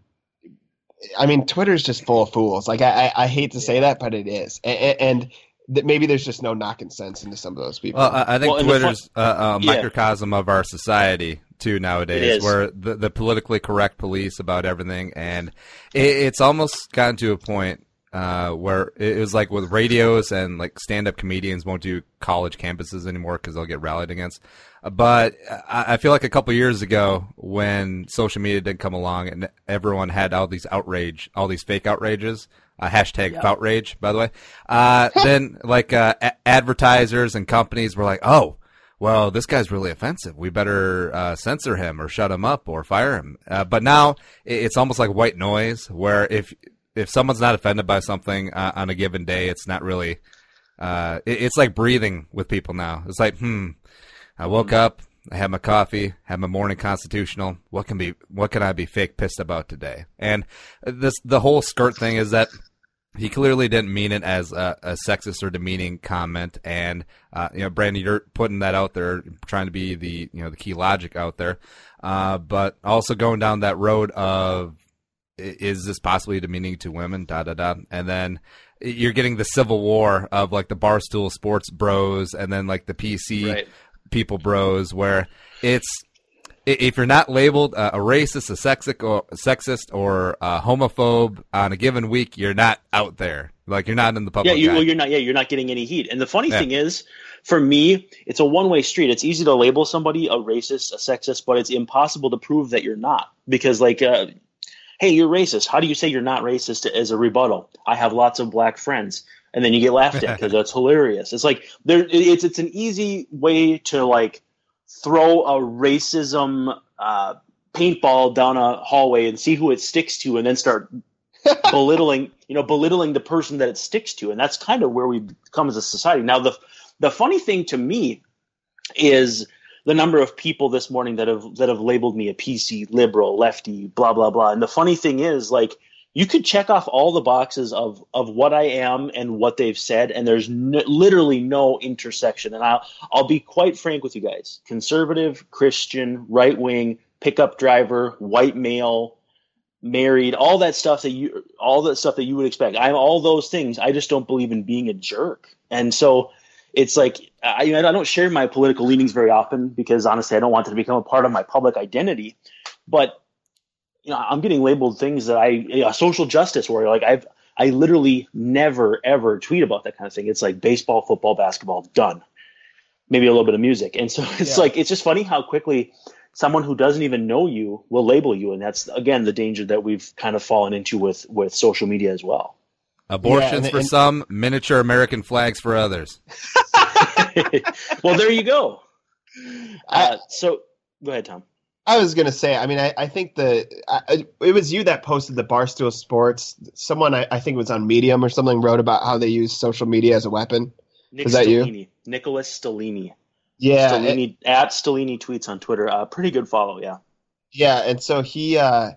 I mean, Twitter's just full of fools. Like, I, I, I hate to say that, but it is. And, and that maybe there's just no knocking sense into some of those people. Well, I, I think Well, and the Twitter's uh, a Yeah. microcosm of our society too It nowadays, is. where the, the politically correct police about everything, and it, it's almost gotten to a point uh, where it was like with radios and like stand-up comedians won't do college campuses anymore because they'll get rallied against. Uh, But I, I feel like a couple years ago, when social media did come along and everyone had all these outrage, all these fake outrages. Uh, hashtag Yeah. outrage, by the way. Uh, then, like, uh, a- advertisers and companies were like, oh, well, this guy's really offensive. We better uh, censor him or shut him up or fire him. Uh, but now it- it's almost like white noise, where if if someone's not offended by something uh, on a given day, it's not really. Uh, it- it's like breathing with people now. It's like, hmm, I woke up, I had my coffee, had my morning constitutional. What can be? What can I be fake pissed about today? And this the whole skirt thing is that. He clearly didn't mean it as a, a sexist or demeaning comment, and uh, you know, Brandon, you're putting that out there, trying to be the you know the key logic out there, uh, but also going down that road of i- is this possibly demeaning to women? Da da da, and then you're getting the civil war of like the Barstool Sports bros, and then like the P C Right. people bros, where it's. If you're not labeled uh, a racist, a sexist, or sexist, or a homophobe on a given week, you're not out there. Like, you're not in the Yeah, public you, eye. well, you're not. Yeah, you're not getting any heat. And the funny Yeah. thing is, for me, it's a one-way street. It's easy to label somebody a racist, a sexist, but it's impossible to prove that you're not. Because, like, uh, hey, you're racist. How do you say you're not racist as a rebuttal? I have lots of black friends, and then you get laughed at because that's hilarious. It's like there. It's it's an easy way to like throw a racism uh, paintball down a hallway and see who it sticks to, and then start belittling, you know, belittling the person that it sticks to, and that's kind of where we come as a society. Now, the the funny thing to me is the number of people this morning that have that have labeled me a P C, liberal, lefty, blah blah blah. And the funny thing is, like, you could check off all the boxes of of what I am and what they've said, and there's no, literally no intersection. And I'll I'll be quite frank with you guys: conservative, Christian, right wing, pickup driver, white male, married, all that stuff that you all that stuff that you would expect. I'm all those things. I just don't believe in being a jerk, and so. It's like I, I don't share my political leanings very often because honestly, I don't want them to become a part of my public identity. But you know, I'm getting labeled things that I a social justice warrior. Like I've I literally never ever tweet about that kind of thing. It's like baseball, football, basketball, done. Maybe a little bit of music, and so it's yeah. like it's just funny how quickly someone who doesn't even know you will label you, and that's again the danger that we've kind of fallen into with with social media as well. Abortions yeah, and, for and, some, miniature American flags for others. Well, there you go. Uh, so go ahead, Tom. I was going to say, I mean, I, I think the I, it was you that posted the Barstool Sports. Someone, I, I think it was on Medium or something, wrote about how they use social media as a weapon. Nick was that Stellini. you? Nicholas Stellini. Yeah. Stellini, it, at Stellini tweets on Twitter. Uh, pretty good follow, yeah. Yeah, and so he, uh,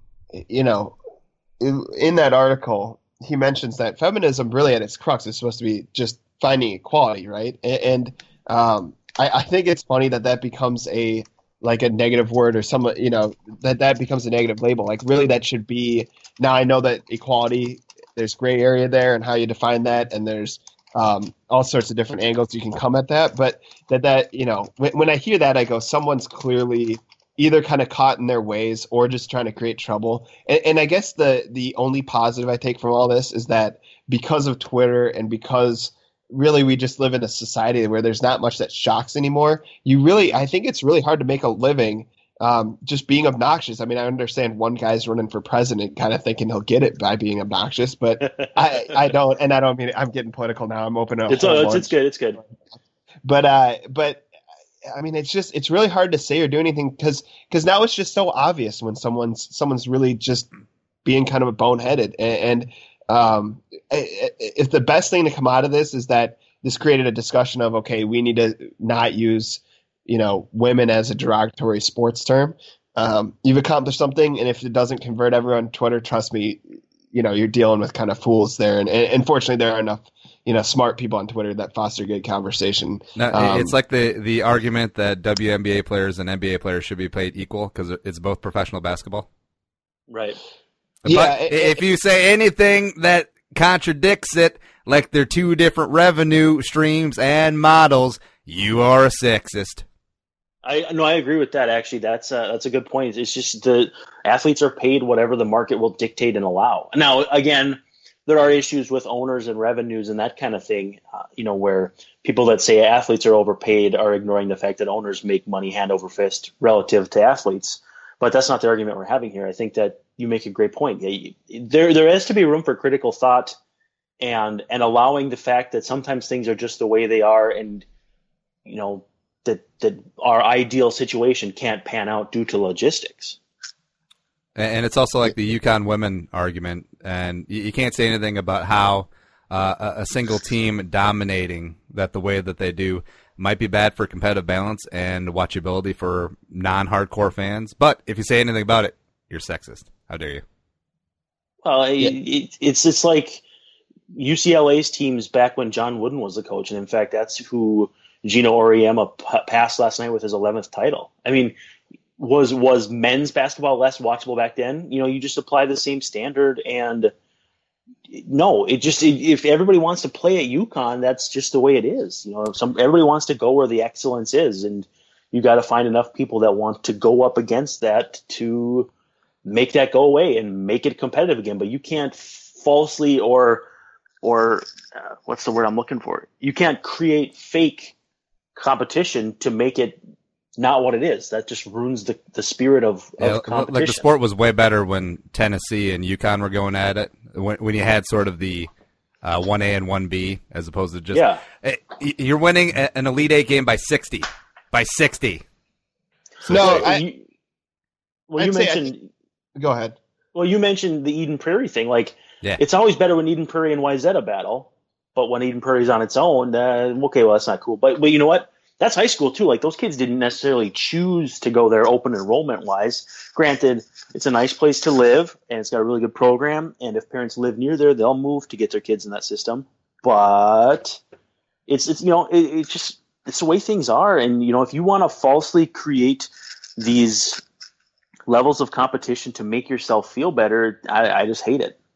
you know, in, in that article, he mentions that feminism really at its crux is supposed to be just finding equality, right? And, and um, I, I think it's funny that that becomes a like a negative word or some, you know, that that becomes a negative label. Like really that should be, now I know that equality, there's gray area there and how you define that. And there's um, all sorts of different angles you can come at that. But that, that you know, when, when I hear that, I go, someone's clearly either kind of caught in their ways or just trying to create trouble. And, and I guess the the only positive I take from all this is that because of Twitter and because really we just live in a society where there's not much that shocks anymore, you really, I think it's really hard to make a living um, just being obnoxious. I mean, I understand one guy's running for president kind of thinking he'll get it by being obnoxious, but I, I don't, and I don't mean it, I'm getting political now. I'm opening up. It's, uh, it's, it's good. It's good. But, uh, but, I mean, it's just, it's really hard to say or do anything because, because now it's just so obvious when someone's, someone's really just being kind of a boneheaded. And, and um, if the best thing to come out of this is that this created a discussion of, okay, we need to not use, you know, women as a derogatory sports term. Um, you've accomplished something. And if it doesn't convert everyone on Twitter, trust me, you know, you're dealing with kind of fools there. And, and unfortunately, there are enough, you know, smart people on Twitter that foster good conversation. No, um, it's like the, the argument that W N B A players and N B A players should be paid equal because it's both professional basketball. Right. But Yeah, it- if you say anything that contradicts it, like they're two different revenue streams and models, you are a sexist. I no, I agree with that. Actually, that's a, that's a good point. It's just the athletes are paid whatever the market will dictate and allow. Now, again, there are issues with owners and revenues and that kind of thing. Uh, you know, where people that say athletes are overpaid are ignoring the fact that owners make money hand over fist relative to athletes. But that's not the argument we're having here. I think that you make a great point. There, there has to be room for critical thought and and allowing the fact that sometimes things are just the way they are, and you know. That, that our ideal situation can't pan out due to logistics. And it's also like the UConn women argument, and you can't say anything about how uh, a single team dominating that the way that they do might be bad for competitive balance and watchability for non-hardcore fans. But if you say anything about it, you're sexist. How dare you? Well, yeah. it, it's it's like U C L A's teams back when John Wooden was the coach, and in fact, that's who Gino Auriemma p- passed last night with his eleventh title. I mean, was was men's basketball less watchable back then? You know, you just apply the same standard, and no, it just it, if everybody wants to play at UConn, that's just the way it is. You know, some everybody wants to go where the excellence is, and you got to find enough people that want to go up against that to make that go away and make it competitive again. But you can't falsely or or uh, what's the word I'm looking for? You can't create fake competition to make it not what it is. That just ruins the, the spirit of, of Yeah, competition. like the sport was way better when Tennessee and UConn were going at it, when, when you had sort of the uh, one A and one B as opposed to just yeah. You're winning an Elite Eight game by sixty. By sixty. So, no, well, I, you, well, I'd you say mentioned I, go ahead. Well, you mentioned the Eden Prairie thing. Like, yeah. It's always better when Eden Prairie and Wayzata battle, But when Eden Prairie's on its own, uh, okay, well, that's not cool. But but you know what? That's high school too. Like those kids didn't necessarily choose to go there open enrollment wise. Granted, it's a nice place to live and it's got a really good program. And if parents live near there, they'll move to get their kids in that system. But it's it's you know it, it just it's the way things are. And you know if you want to falsely create these levels of competition to make yourself feel better, I, I just hate it.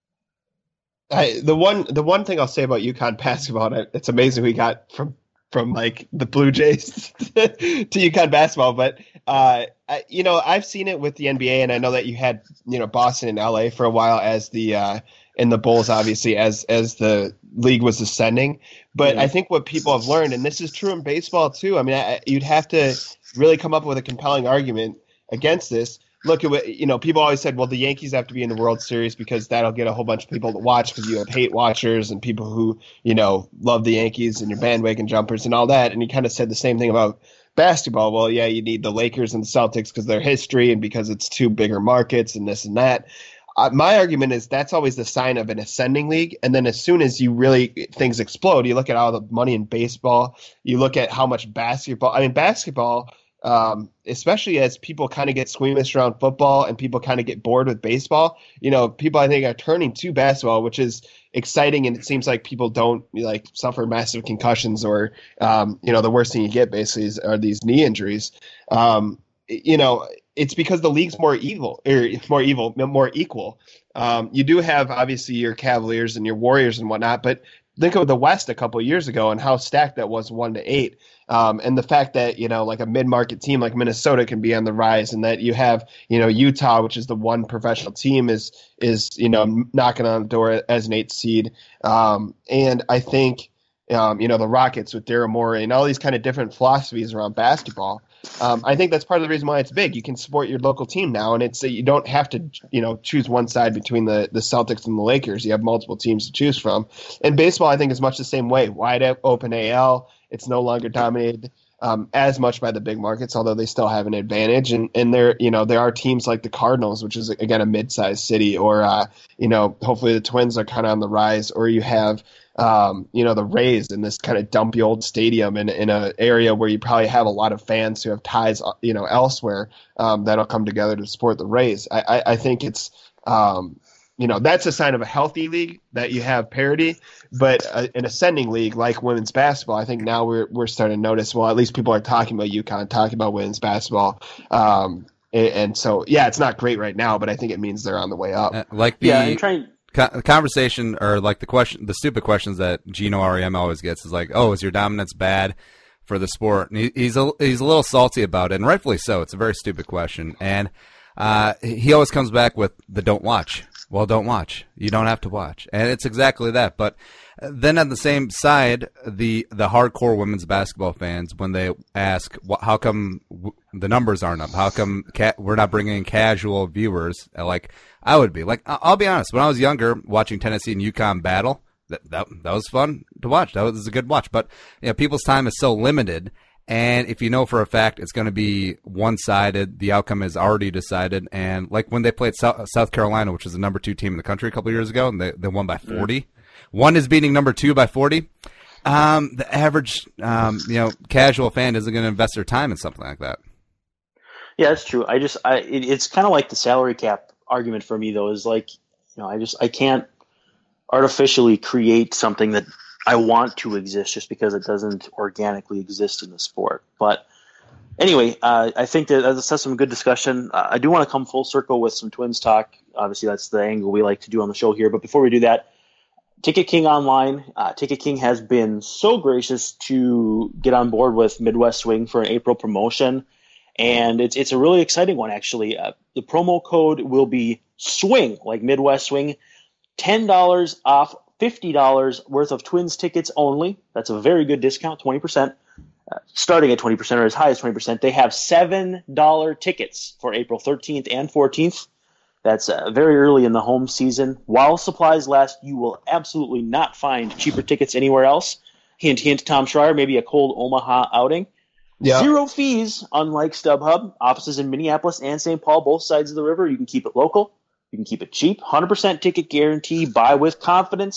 I, the one the one thing I'll say about UConn basketball, it's amazing we got from from like the Blue Jays to UConn basketball, but uh, I, you know I've seen it with the N B A, and I know that you had you know Boston and L A for a while as the uh, and the Bulls obviously as as the league was ascending. But Yeah. I think what people have learned, and this is true in baseball too. I mean, I, you'd have to really come up with a compelling argument against this. Look at what, you know, people always said, well, the Yankees have to be in the World Series because that'll get a whole bunch of people to watch because you have hate watchers and people who, you know, love the Yankees and your bandwagon jumpers and all that. And he kind of said the same thing about basketball. Well, yeah, you need the Lakers and the Celtics because their history and because it's two bigger markets and this and that. Uh, my argument is that's always the sign of an ascending league. And then as soon as you really things explode, you look at all the money in baseball, you look at how much basketball, I mean, basketball, Um, especially as people kind of get squeamish around football and people kind of get bored with baseball, you know, people I think are turning to basketball, which is exciting. And it seems like people don't like suffer massive concussions or, um, you know, the worst thing you get basically is, are these knee injuries. Um, you know, it's because the league's more evil or more evil, more equal. Um, you do have obviously your Cavaliers and your Warriors and whatnot, but think of the West a couple of years ago and how stacked that was one to eight. Um, and the fact that, you know, like a mid-market team like Minnesota can be on the rise and that you have, you know, Utah, which is the one professional team is, is, you know, knocking on the door as an eighth seed. Um, and I think, um, you know, the Rockets with Daryl Morey and all these kind of different philosophies around basketball. Um, I think that's part of the reason why it's big. You can support your local team now, and it's you don't have to, you know, choose one side between the, the Celtics and the Lakers. You have multiple teams to choose from. And baseball, I think, is much the same way. Wide open A L. It's no longer dominated um, as much by the big markets, although they still have an advantage. And and there, you know, there are teams like the Cardinals, which is again a mid-sized city, or uh, you know, hopefully the Twins are kind of on the rise, or you have. Um, you know, the Rays in this kind of dumpy old stadium in, in an area where you probably have a lot of fans who have ties, you know, elsewhere um, that'll come together to support the Rays. I, I, I think it's, um, you know, that's a sign of a healthy league that you have parity, but uh, an ascending league like women's basketball, I think now we're we're starting to notice, well, at least people are talking about UConn, talking about women's basketball. Um, and, and so, yeah, it's not great right now, but I think it means they're on the way up. Uh, like the, Yeah, I'm trying. The conversation or like the question, the stupid questions that Gino R E M always gets is like, "Oh, is your dominance bad for the sport?" And he, he's a he's a little salty about it, and rightfully so. It's a very stupid question, and uh, he always comes back with the "don't watch." Well, don't watch. You don't have to watch, and it's exactly that. But then on the same side, the the hardcore women's basketball fans, when they ask, "How come the numbers aren't up? How come ca- we're not bringing in casual viewers?" Like. I would be like, I'll be honest. When I was younger, watching Tennessee and UConn battle, that that, that was fun to watch. That was a good watch. But you know, people's time is so limited, and if you know for a fact it's going to be one-sided, the outcome is already decided. And like when they played South, South Carolina, which is the number two team in the country a couple of years ago, and they they won by forty. Mm-hmm. One is beating number two by forty. Um, the average, um, you know, casual fan isn't going to invest their time in something like that. Yeah, that's true. I just, I it, it's kind of like the salary cap argument for me, though, is like, you know, I just, I can't artificially create something that I want to exist just because it doesn't organically exist in the sport. But anyway, uh, I think that that's some good discussion. Uh, I do want to come full circle with some Twins talk. Obviously, that's the angle we like to do on the show here. But before we do that, Ticket King Online. Uh, Ticket King has been so gracious to get on board with Midwest Swing for an April promotion. And it's it's a really exciting one, actually. Uh, the promo code will be SWING, like Midwest Swing, ten dollars off fifty dollars worth of Twins tickets only. That's a very good discount, twenty percent. Uh, starting at twenty percent or as high as twenty percent. They have seven dollars tickets for April thirteenth and fourteenth. That's uh, very early in the home season. While supplies last, you will absolutely not find cheaper tickets anywhere else. Hint, hint, Tom Schreier, maybe a cold Omaha outing. Yeah. Zero fees, unlike StubHub. Offices in Minneapolis and Saint Paul, both sides of the river. You can keep it local. You can keep it cheap. one hundred percent ticket guarantee. Buy with confidence.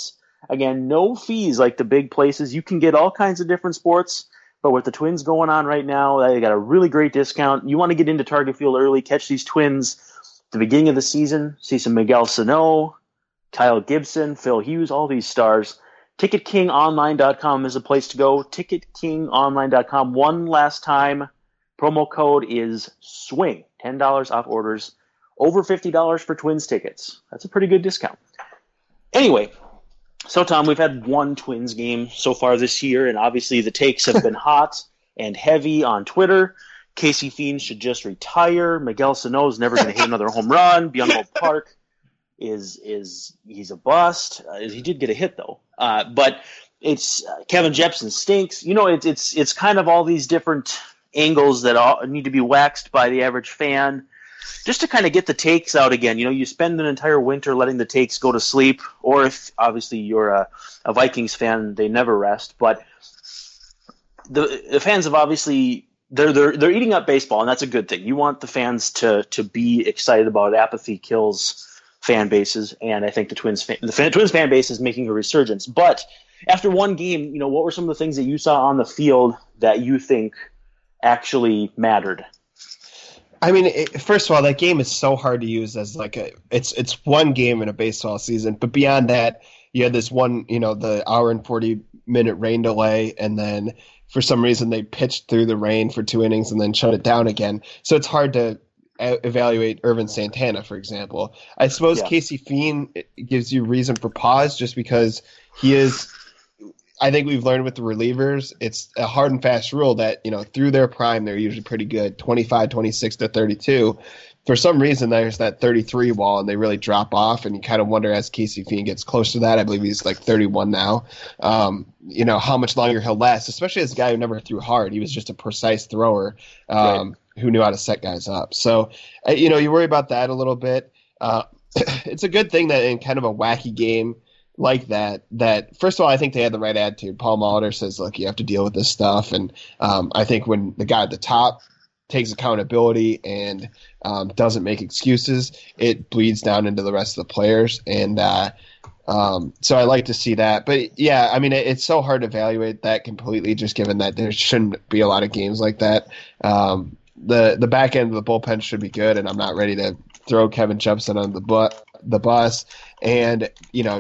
Again, no fees like the big places. You can get all kinds of different sports, but with the Twins going on right now, they got a really great discount. You want to get into Target Field early, catch these Twins at the beginning of the season, see some Miguel Sano, Kyle Gibson, Phil Hughes, all these stars. ticket king online dot com is a place to go. ticket king online dot com. One last time, promo code is SWING, ten dollars off orders, over fifty dollars for Twins tickets. That's a pretty good discount. Anyway, so Tom, we've had one Twins game so far this year, and obviously the takes have been hot and heavy on Twitter. Casey Fiend should just retire. Miguel Sano is never going to hit another home run. Byung-Ho Park is is he's a bust. Uh, he did get a hit though, uh, but it's uh, Kevin Jepsen stinks. You know, it's it's it's kind of all these different angles that all need to be waxed by the average fan, just to kind of get the takes out again. You know, you spend an entire winter letting the takes go to sleep, or if obviously you're a, a Vikings fan, they never rest. But the, the fans have obviously they're they're they're eating up baseball, and that's a good thing. You want the fans to to be excited about it. Apathy kills fan bases, and I think the Twins fan, the fan, Twins fan base is making a resurgence. But after one game, you know, what were some of the things that you saw on the field that you think actually mattered? I mean, it, first of all, that game is so hard to use as like a it's it's one game in a baseball season, but beyond that, you had this one, you know, the hour and forty minute rain delay, and then for some reason they pitched through the rain for two innings and then shut it down again. So it's hard to evaluate Irvin Santana, for example. I suppose yeah. Casey Fiend gives you reason for pause just because he is – I think we've learned with the relievers, it's a hard and fast rule that, you know, through their prime, they're usually pretty good, twenty-five, twenty-six to thirty-two. For some reason, there's that thirty-three wall, and they really drop off, and you kind of wonder as Casey Fiend gets close to that, I believe he's like thirty-one now, um, you know, how much longer he'll last, especially as a guy who never threw hard. He was just a precise thrower. Um, right. Who knew how to set guys up. So, uh, you know, you worry about that a little bit. Uh, it's a good thing that in kind of a wacky game like that, that first of all, I think they had the right attitude. Paul Molitor says, look, you have to deal with this stuff. And um, I think when the guy at the top takes accountability and um, doesn't make excuses, it bleeds down into the rest of the players. And uh, um, so I like to see that. But yeah, I mean, it, it's so hard to evaluate that completely, just given that there shouldn't be a lot of games like that. Um, The the back end of the bullpen should be good, and I'm not ready to throw Kevin Jepsen on the bu- the bus. And, you know,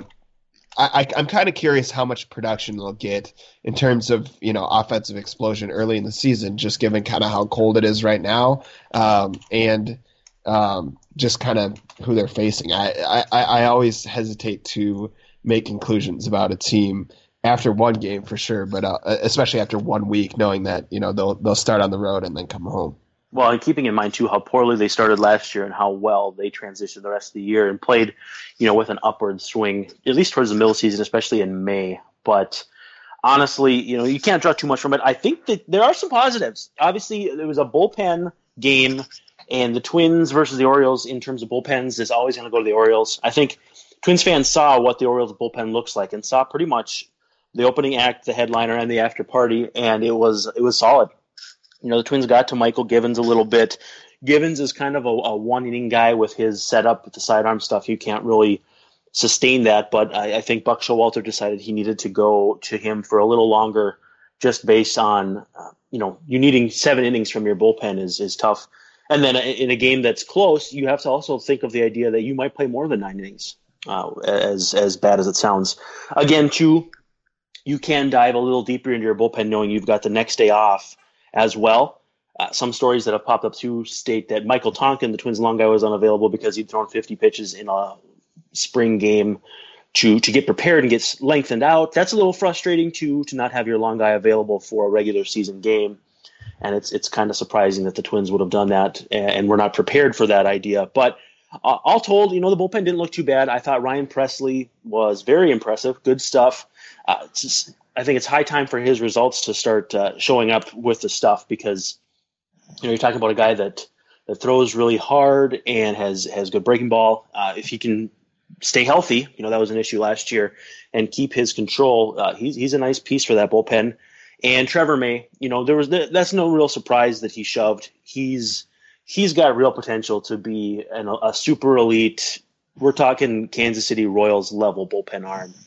I, I, I'm kind of curious how much production they'll get in terms of, you know, offensive explosion early in the season, just given kind of how cold it is right now, um, and um, just kind of who they're facing. I, I, I always hesitate to make conclusions about a team after one game for sure, but uh, especially after one week, knowing that, you know, they'll they'll start on the road and then come home. Well, and keeping in mind, too, how poorly they started last year and how well they transitioned the rest of the year and played, you know, with an upward swing, at least towards the middle of the season, especially in May. But honestly, you know, you can't draw too much from it. I think that there are some positives. Obviously, there was a bullpen game, and the Twins versus the Orioles in terms of bullpens is always going to go to the Orioles. I think Twins fans saw what the Orioles bullpen looks like and saw pretty much the opening act, the headliner, and the after party, and it was it was solid. You know, the Twins got to Michael Givens a little bit. Givens is kind of a, a one-inning guy with his setup with the sidearm stuff. You can't really sustain that, but I, I think Buck Showalter decided he needed to go to him for a little longer just based on, uh, you know, you needing seven innings from your bullpen is, is tough. And then in a game that's close, you have to also think of the idea that you might play more than nine innings, uh, as, as bad as it sounds. Again, too, you can dive a little deeper into your bullpen knowing you've got the next day off as well. Uh, some stories that have popped up too state that Michael Tonkin, the Twins' long guy, was unavailable because he'd thrown fifty pitches in a spring game to to get prepared and get lengthened out. That's a little frustrating too, to not have your long guy available for a regular season game. And it's it's kind of surprising that the Twins would have done that and we're not prepared for that idea. But uh, all told, you know, the bullpen didn't look too bad. I thought Ryan Presley was very impressive. Good stuff. Uh, it's just, I think it's high time for his results to start uh, showing up with the stuff because, you know, you're talking about a guy that, that throws really hard and has, has good breaking ball. Uh, if he can stay healthy, you know, that was an issue last year, and keep his control, uh, he's, he's a nice piece for that bullpen. And Trevor May, you know, there was the, that's no real surprise that he shoved. He's he's got real potential to be an, a super elite. We're talking Kansas City Royals level bullpen arm.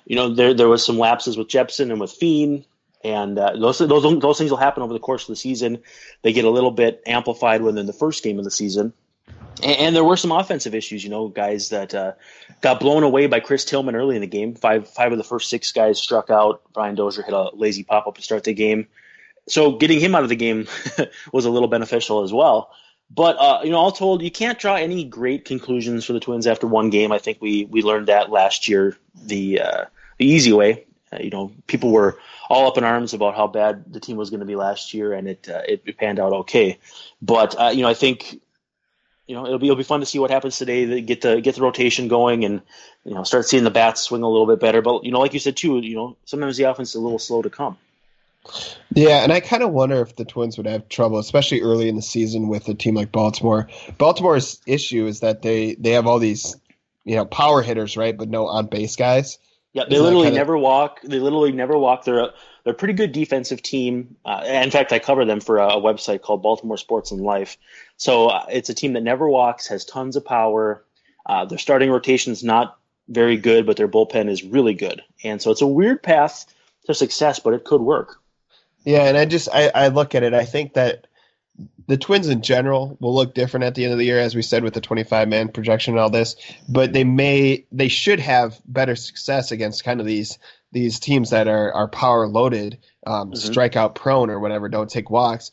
you know, there there was some lapses with Jepsen and with Fien, and uh, those those those things will happen over the course of the season. They get a little bit amplified when they're in the first game of the season. And, and there were some offensive issues, you know, guys that uh, got blown away by Chris Tillman early in the game. Five five of the first six guys struck out. Brian Dozier hit a lazy pop-up to start the game. So getting him out of the game was a little beneficial as well. But, uh, you know, all told, you can't draw any great conclusions for the Twins after one game. I think we, we learned that last year the uh, the easy way. Uh, you know, people were all up in arms about how bad the team was going to be last year, and it, uh, it it panned out okay. But, uh, you know, I think, you know, it'll be it'll be fun to see what happens today. To get the get the rotation going, and you know, start seeing the bats swing a little bit better. But you know, like you said too, you know, sometimes the offense is a little slow to come. Yeah, and I kind of wonder if the Twins would have trouble, especially early in the season with a team like Baltimore. Baltimore's issue is that they, they have all these, you know, power hitters, right, but no on base guys. Yeah, they Isn't literally kinda... never walk. They literally never walk. They're a, they're a pretty good defensive team. Uh, in fact, I cover them for a, a website called Baltimore Sports and Life. So uh, it's a team that never walks, has tons of power. Uh, their starting rotation's not very good, but their bullpen is really good. And so it's a weird path to success, but it could work. Yeah, and I just I, I look at it. I think that the Twins in general will look different at the end of the year, as we said, with the twenty-five man projection and all this. But they may they should have better success against kind of these these teams that are are power loaded, um, mm-hmm. strikeout prone or whatever, don't take walks.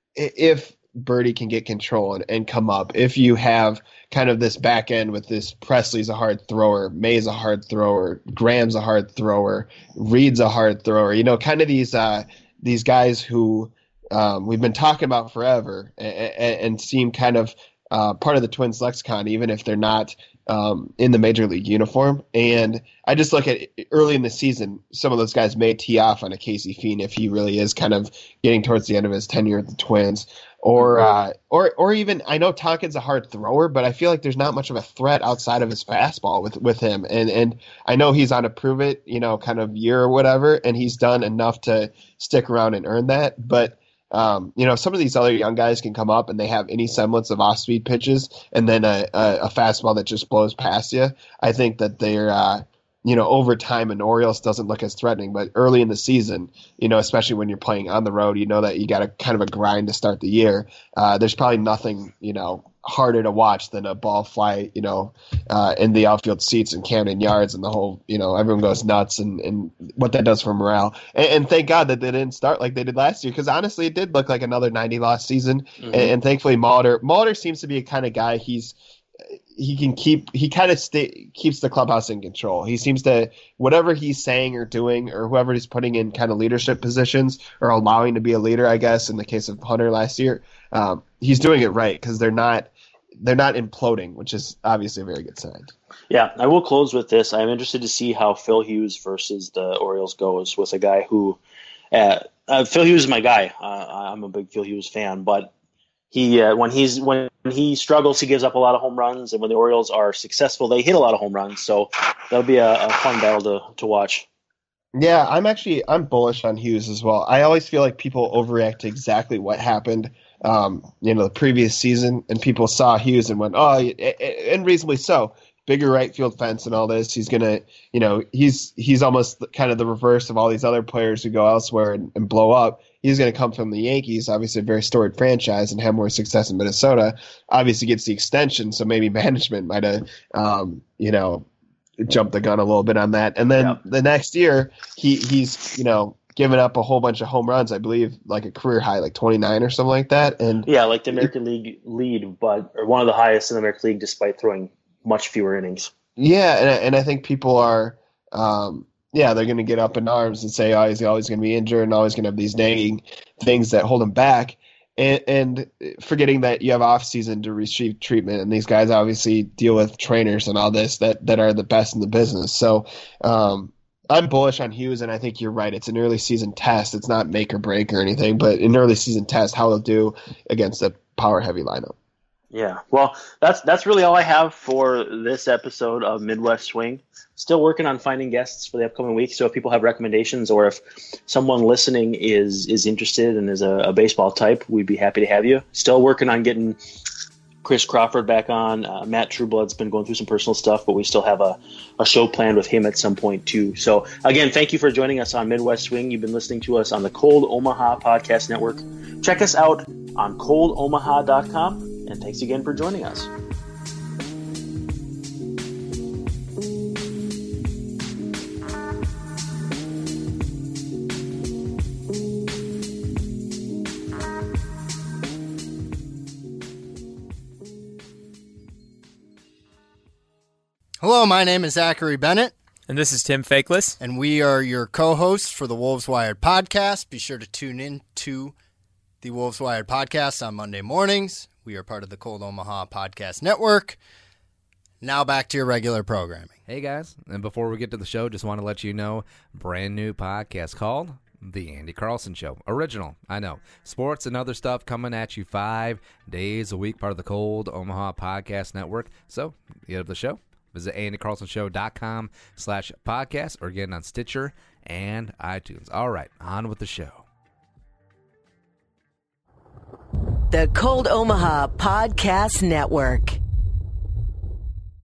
If Birdie can get control and, and come up, if you have kind of this back end with this Presley's a hard thrower, May's a hard thrower, Graham's a hard thrower, Reed's a hard thrower, you know, kind of these uh, these guys who um, we've been talking about forever and, and seem kind of uh, part of the Twins lexicon, even if they're not um, in the major league uniform. And I just look at early in the season, some of those guys may tee off on a Casey Fien if he really is kind of getting towards the end of his tenure at the Twins. Or, uh, or, or even I know Tonkin's a hard thrower, but I feel like there's not much of a threat outside of his fastball with, with him. And, and I know he's on a prove it, you know, kind of year or whatever, and he's done enough to stick around and earn that. But, um, you know, some of these other young guys can come up and they have any semblance of off speed pitches and then a, a, a fastball that just blows past you. I think that they're, uh, you know, over time and Orioles doesn't look as threatening, but early in the season, you know, especially when you're playing on the road, you know that you got a kind of a grind to start the year. Uh, there's probably nothing, you know, harder to watch than a ball fly, you know, uh, in the outfield seats and Camden Yards and the whole, you know, everyone goes nuts and, and what that does for morale. And, and thank God that they didn't start like they did last year, because honestly, it did look like another ninety loss season. Mm-hmm. And, and thankfully, Molitor, Molitor seems to be a kind of guy he's, he can keep he kind of stay, keeps the clubhouse in control. He seems to, whatever he's saying or doing or whoever he's putting in kind of leadership positions or allowing to be a leader, I guess, in the case of Hunter last year, um, he's doing it right because they're not they're not imploding, which is obviously a very good sign. Yeah, I will close with this. I'm interested to see how Phil Hughes versus the Orioles goes with a guy who uh, uh, Phil Hughes is my guy. Uh, I'm a big Phil Hughes fan, but He uh, when he's when he struggles, he gives up a lot of home runs, and when the Orioles are successful, they hit a lot of home runs. So that'll be a, a fun battle to to watch. Yeah, I'm actually I'm bullish on Hughes as well. I always feel like people overreact to exactly what happened, um, you know, the previous season, and people saw Hughes and went, oh, and reasonably so. Bigger right field fence and all this. He's gonna, you know, he's he's almost kind of the reverse of all these other players who go elsewhere and, and blow up. He's going to come from the Yankees, obviously a very storied franchise, and have more success in Minnesota. Obviously gets the extension, so maybe management might have, um, you know, jumped the gun a little bit on that. And then yeah. the next year, he he's, you know, given up a whole bunch of home runs, I believe, like a career high, like twenty-nine or something like that. And yeah, like the American League lead, but or one of the highest in the American League, despite throwing much fewer innings. Yeah, and and I think people are, um, yeah, they're going to get up in arms and say, oh, he's always going to be injured and always going to have these nagging things that hold him back, and, and forgetting that you have off season to receive treatment, and these guys obviously deal with trainers and all this that that are the best in the business. So um, I'm bullish on Hughes, and I think you're right. It's an early season test. It's not make or break or anything, but an early season test, how they'll do against a power heavy lineup. Yeah, well, that's that's really all I have for this episode of Midwest Swing. Still working on finding guests for the upcoming week, so if people have recommendations or if someone listening is is interested and is a, a baseball type, we'd be happy to have you. Still working on getting Chris Crawford back on. Uh, Matt Trueblood's been going through some personal stuff, but we still have a, a show planned with him at some point too. So again, thank you for joining us on Midwest Swing. You've been listening to us on the Cold Omaha Podcast Network. Check us out on cold omaha dot com, and thanks again for joining us. Hello, my name is Zachary Bennett. And this is Tim Fakeless. And we are your co-hosts for the Wolves Wired podcast. Be sure to tune in to the Wolves Wired podcast on Monday mornings. We are part of the Cold Omaha Podcast Network. Now back to your regular programming. Hey, guys. And before we get to the show, just want to let you know, brand new podcast called The Andy Carlson Show. Original, I know. Sports and other stuff coming at you five days a week, part of the Cold Omaha Podcast Network. So, get up the show. Visit andy carlson show dot com slash podcast or again on Stitcher and iTunes. All right, on with the show. The Cold Omaha Podcast Network.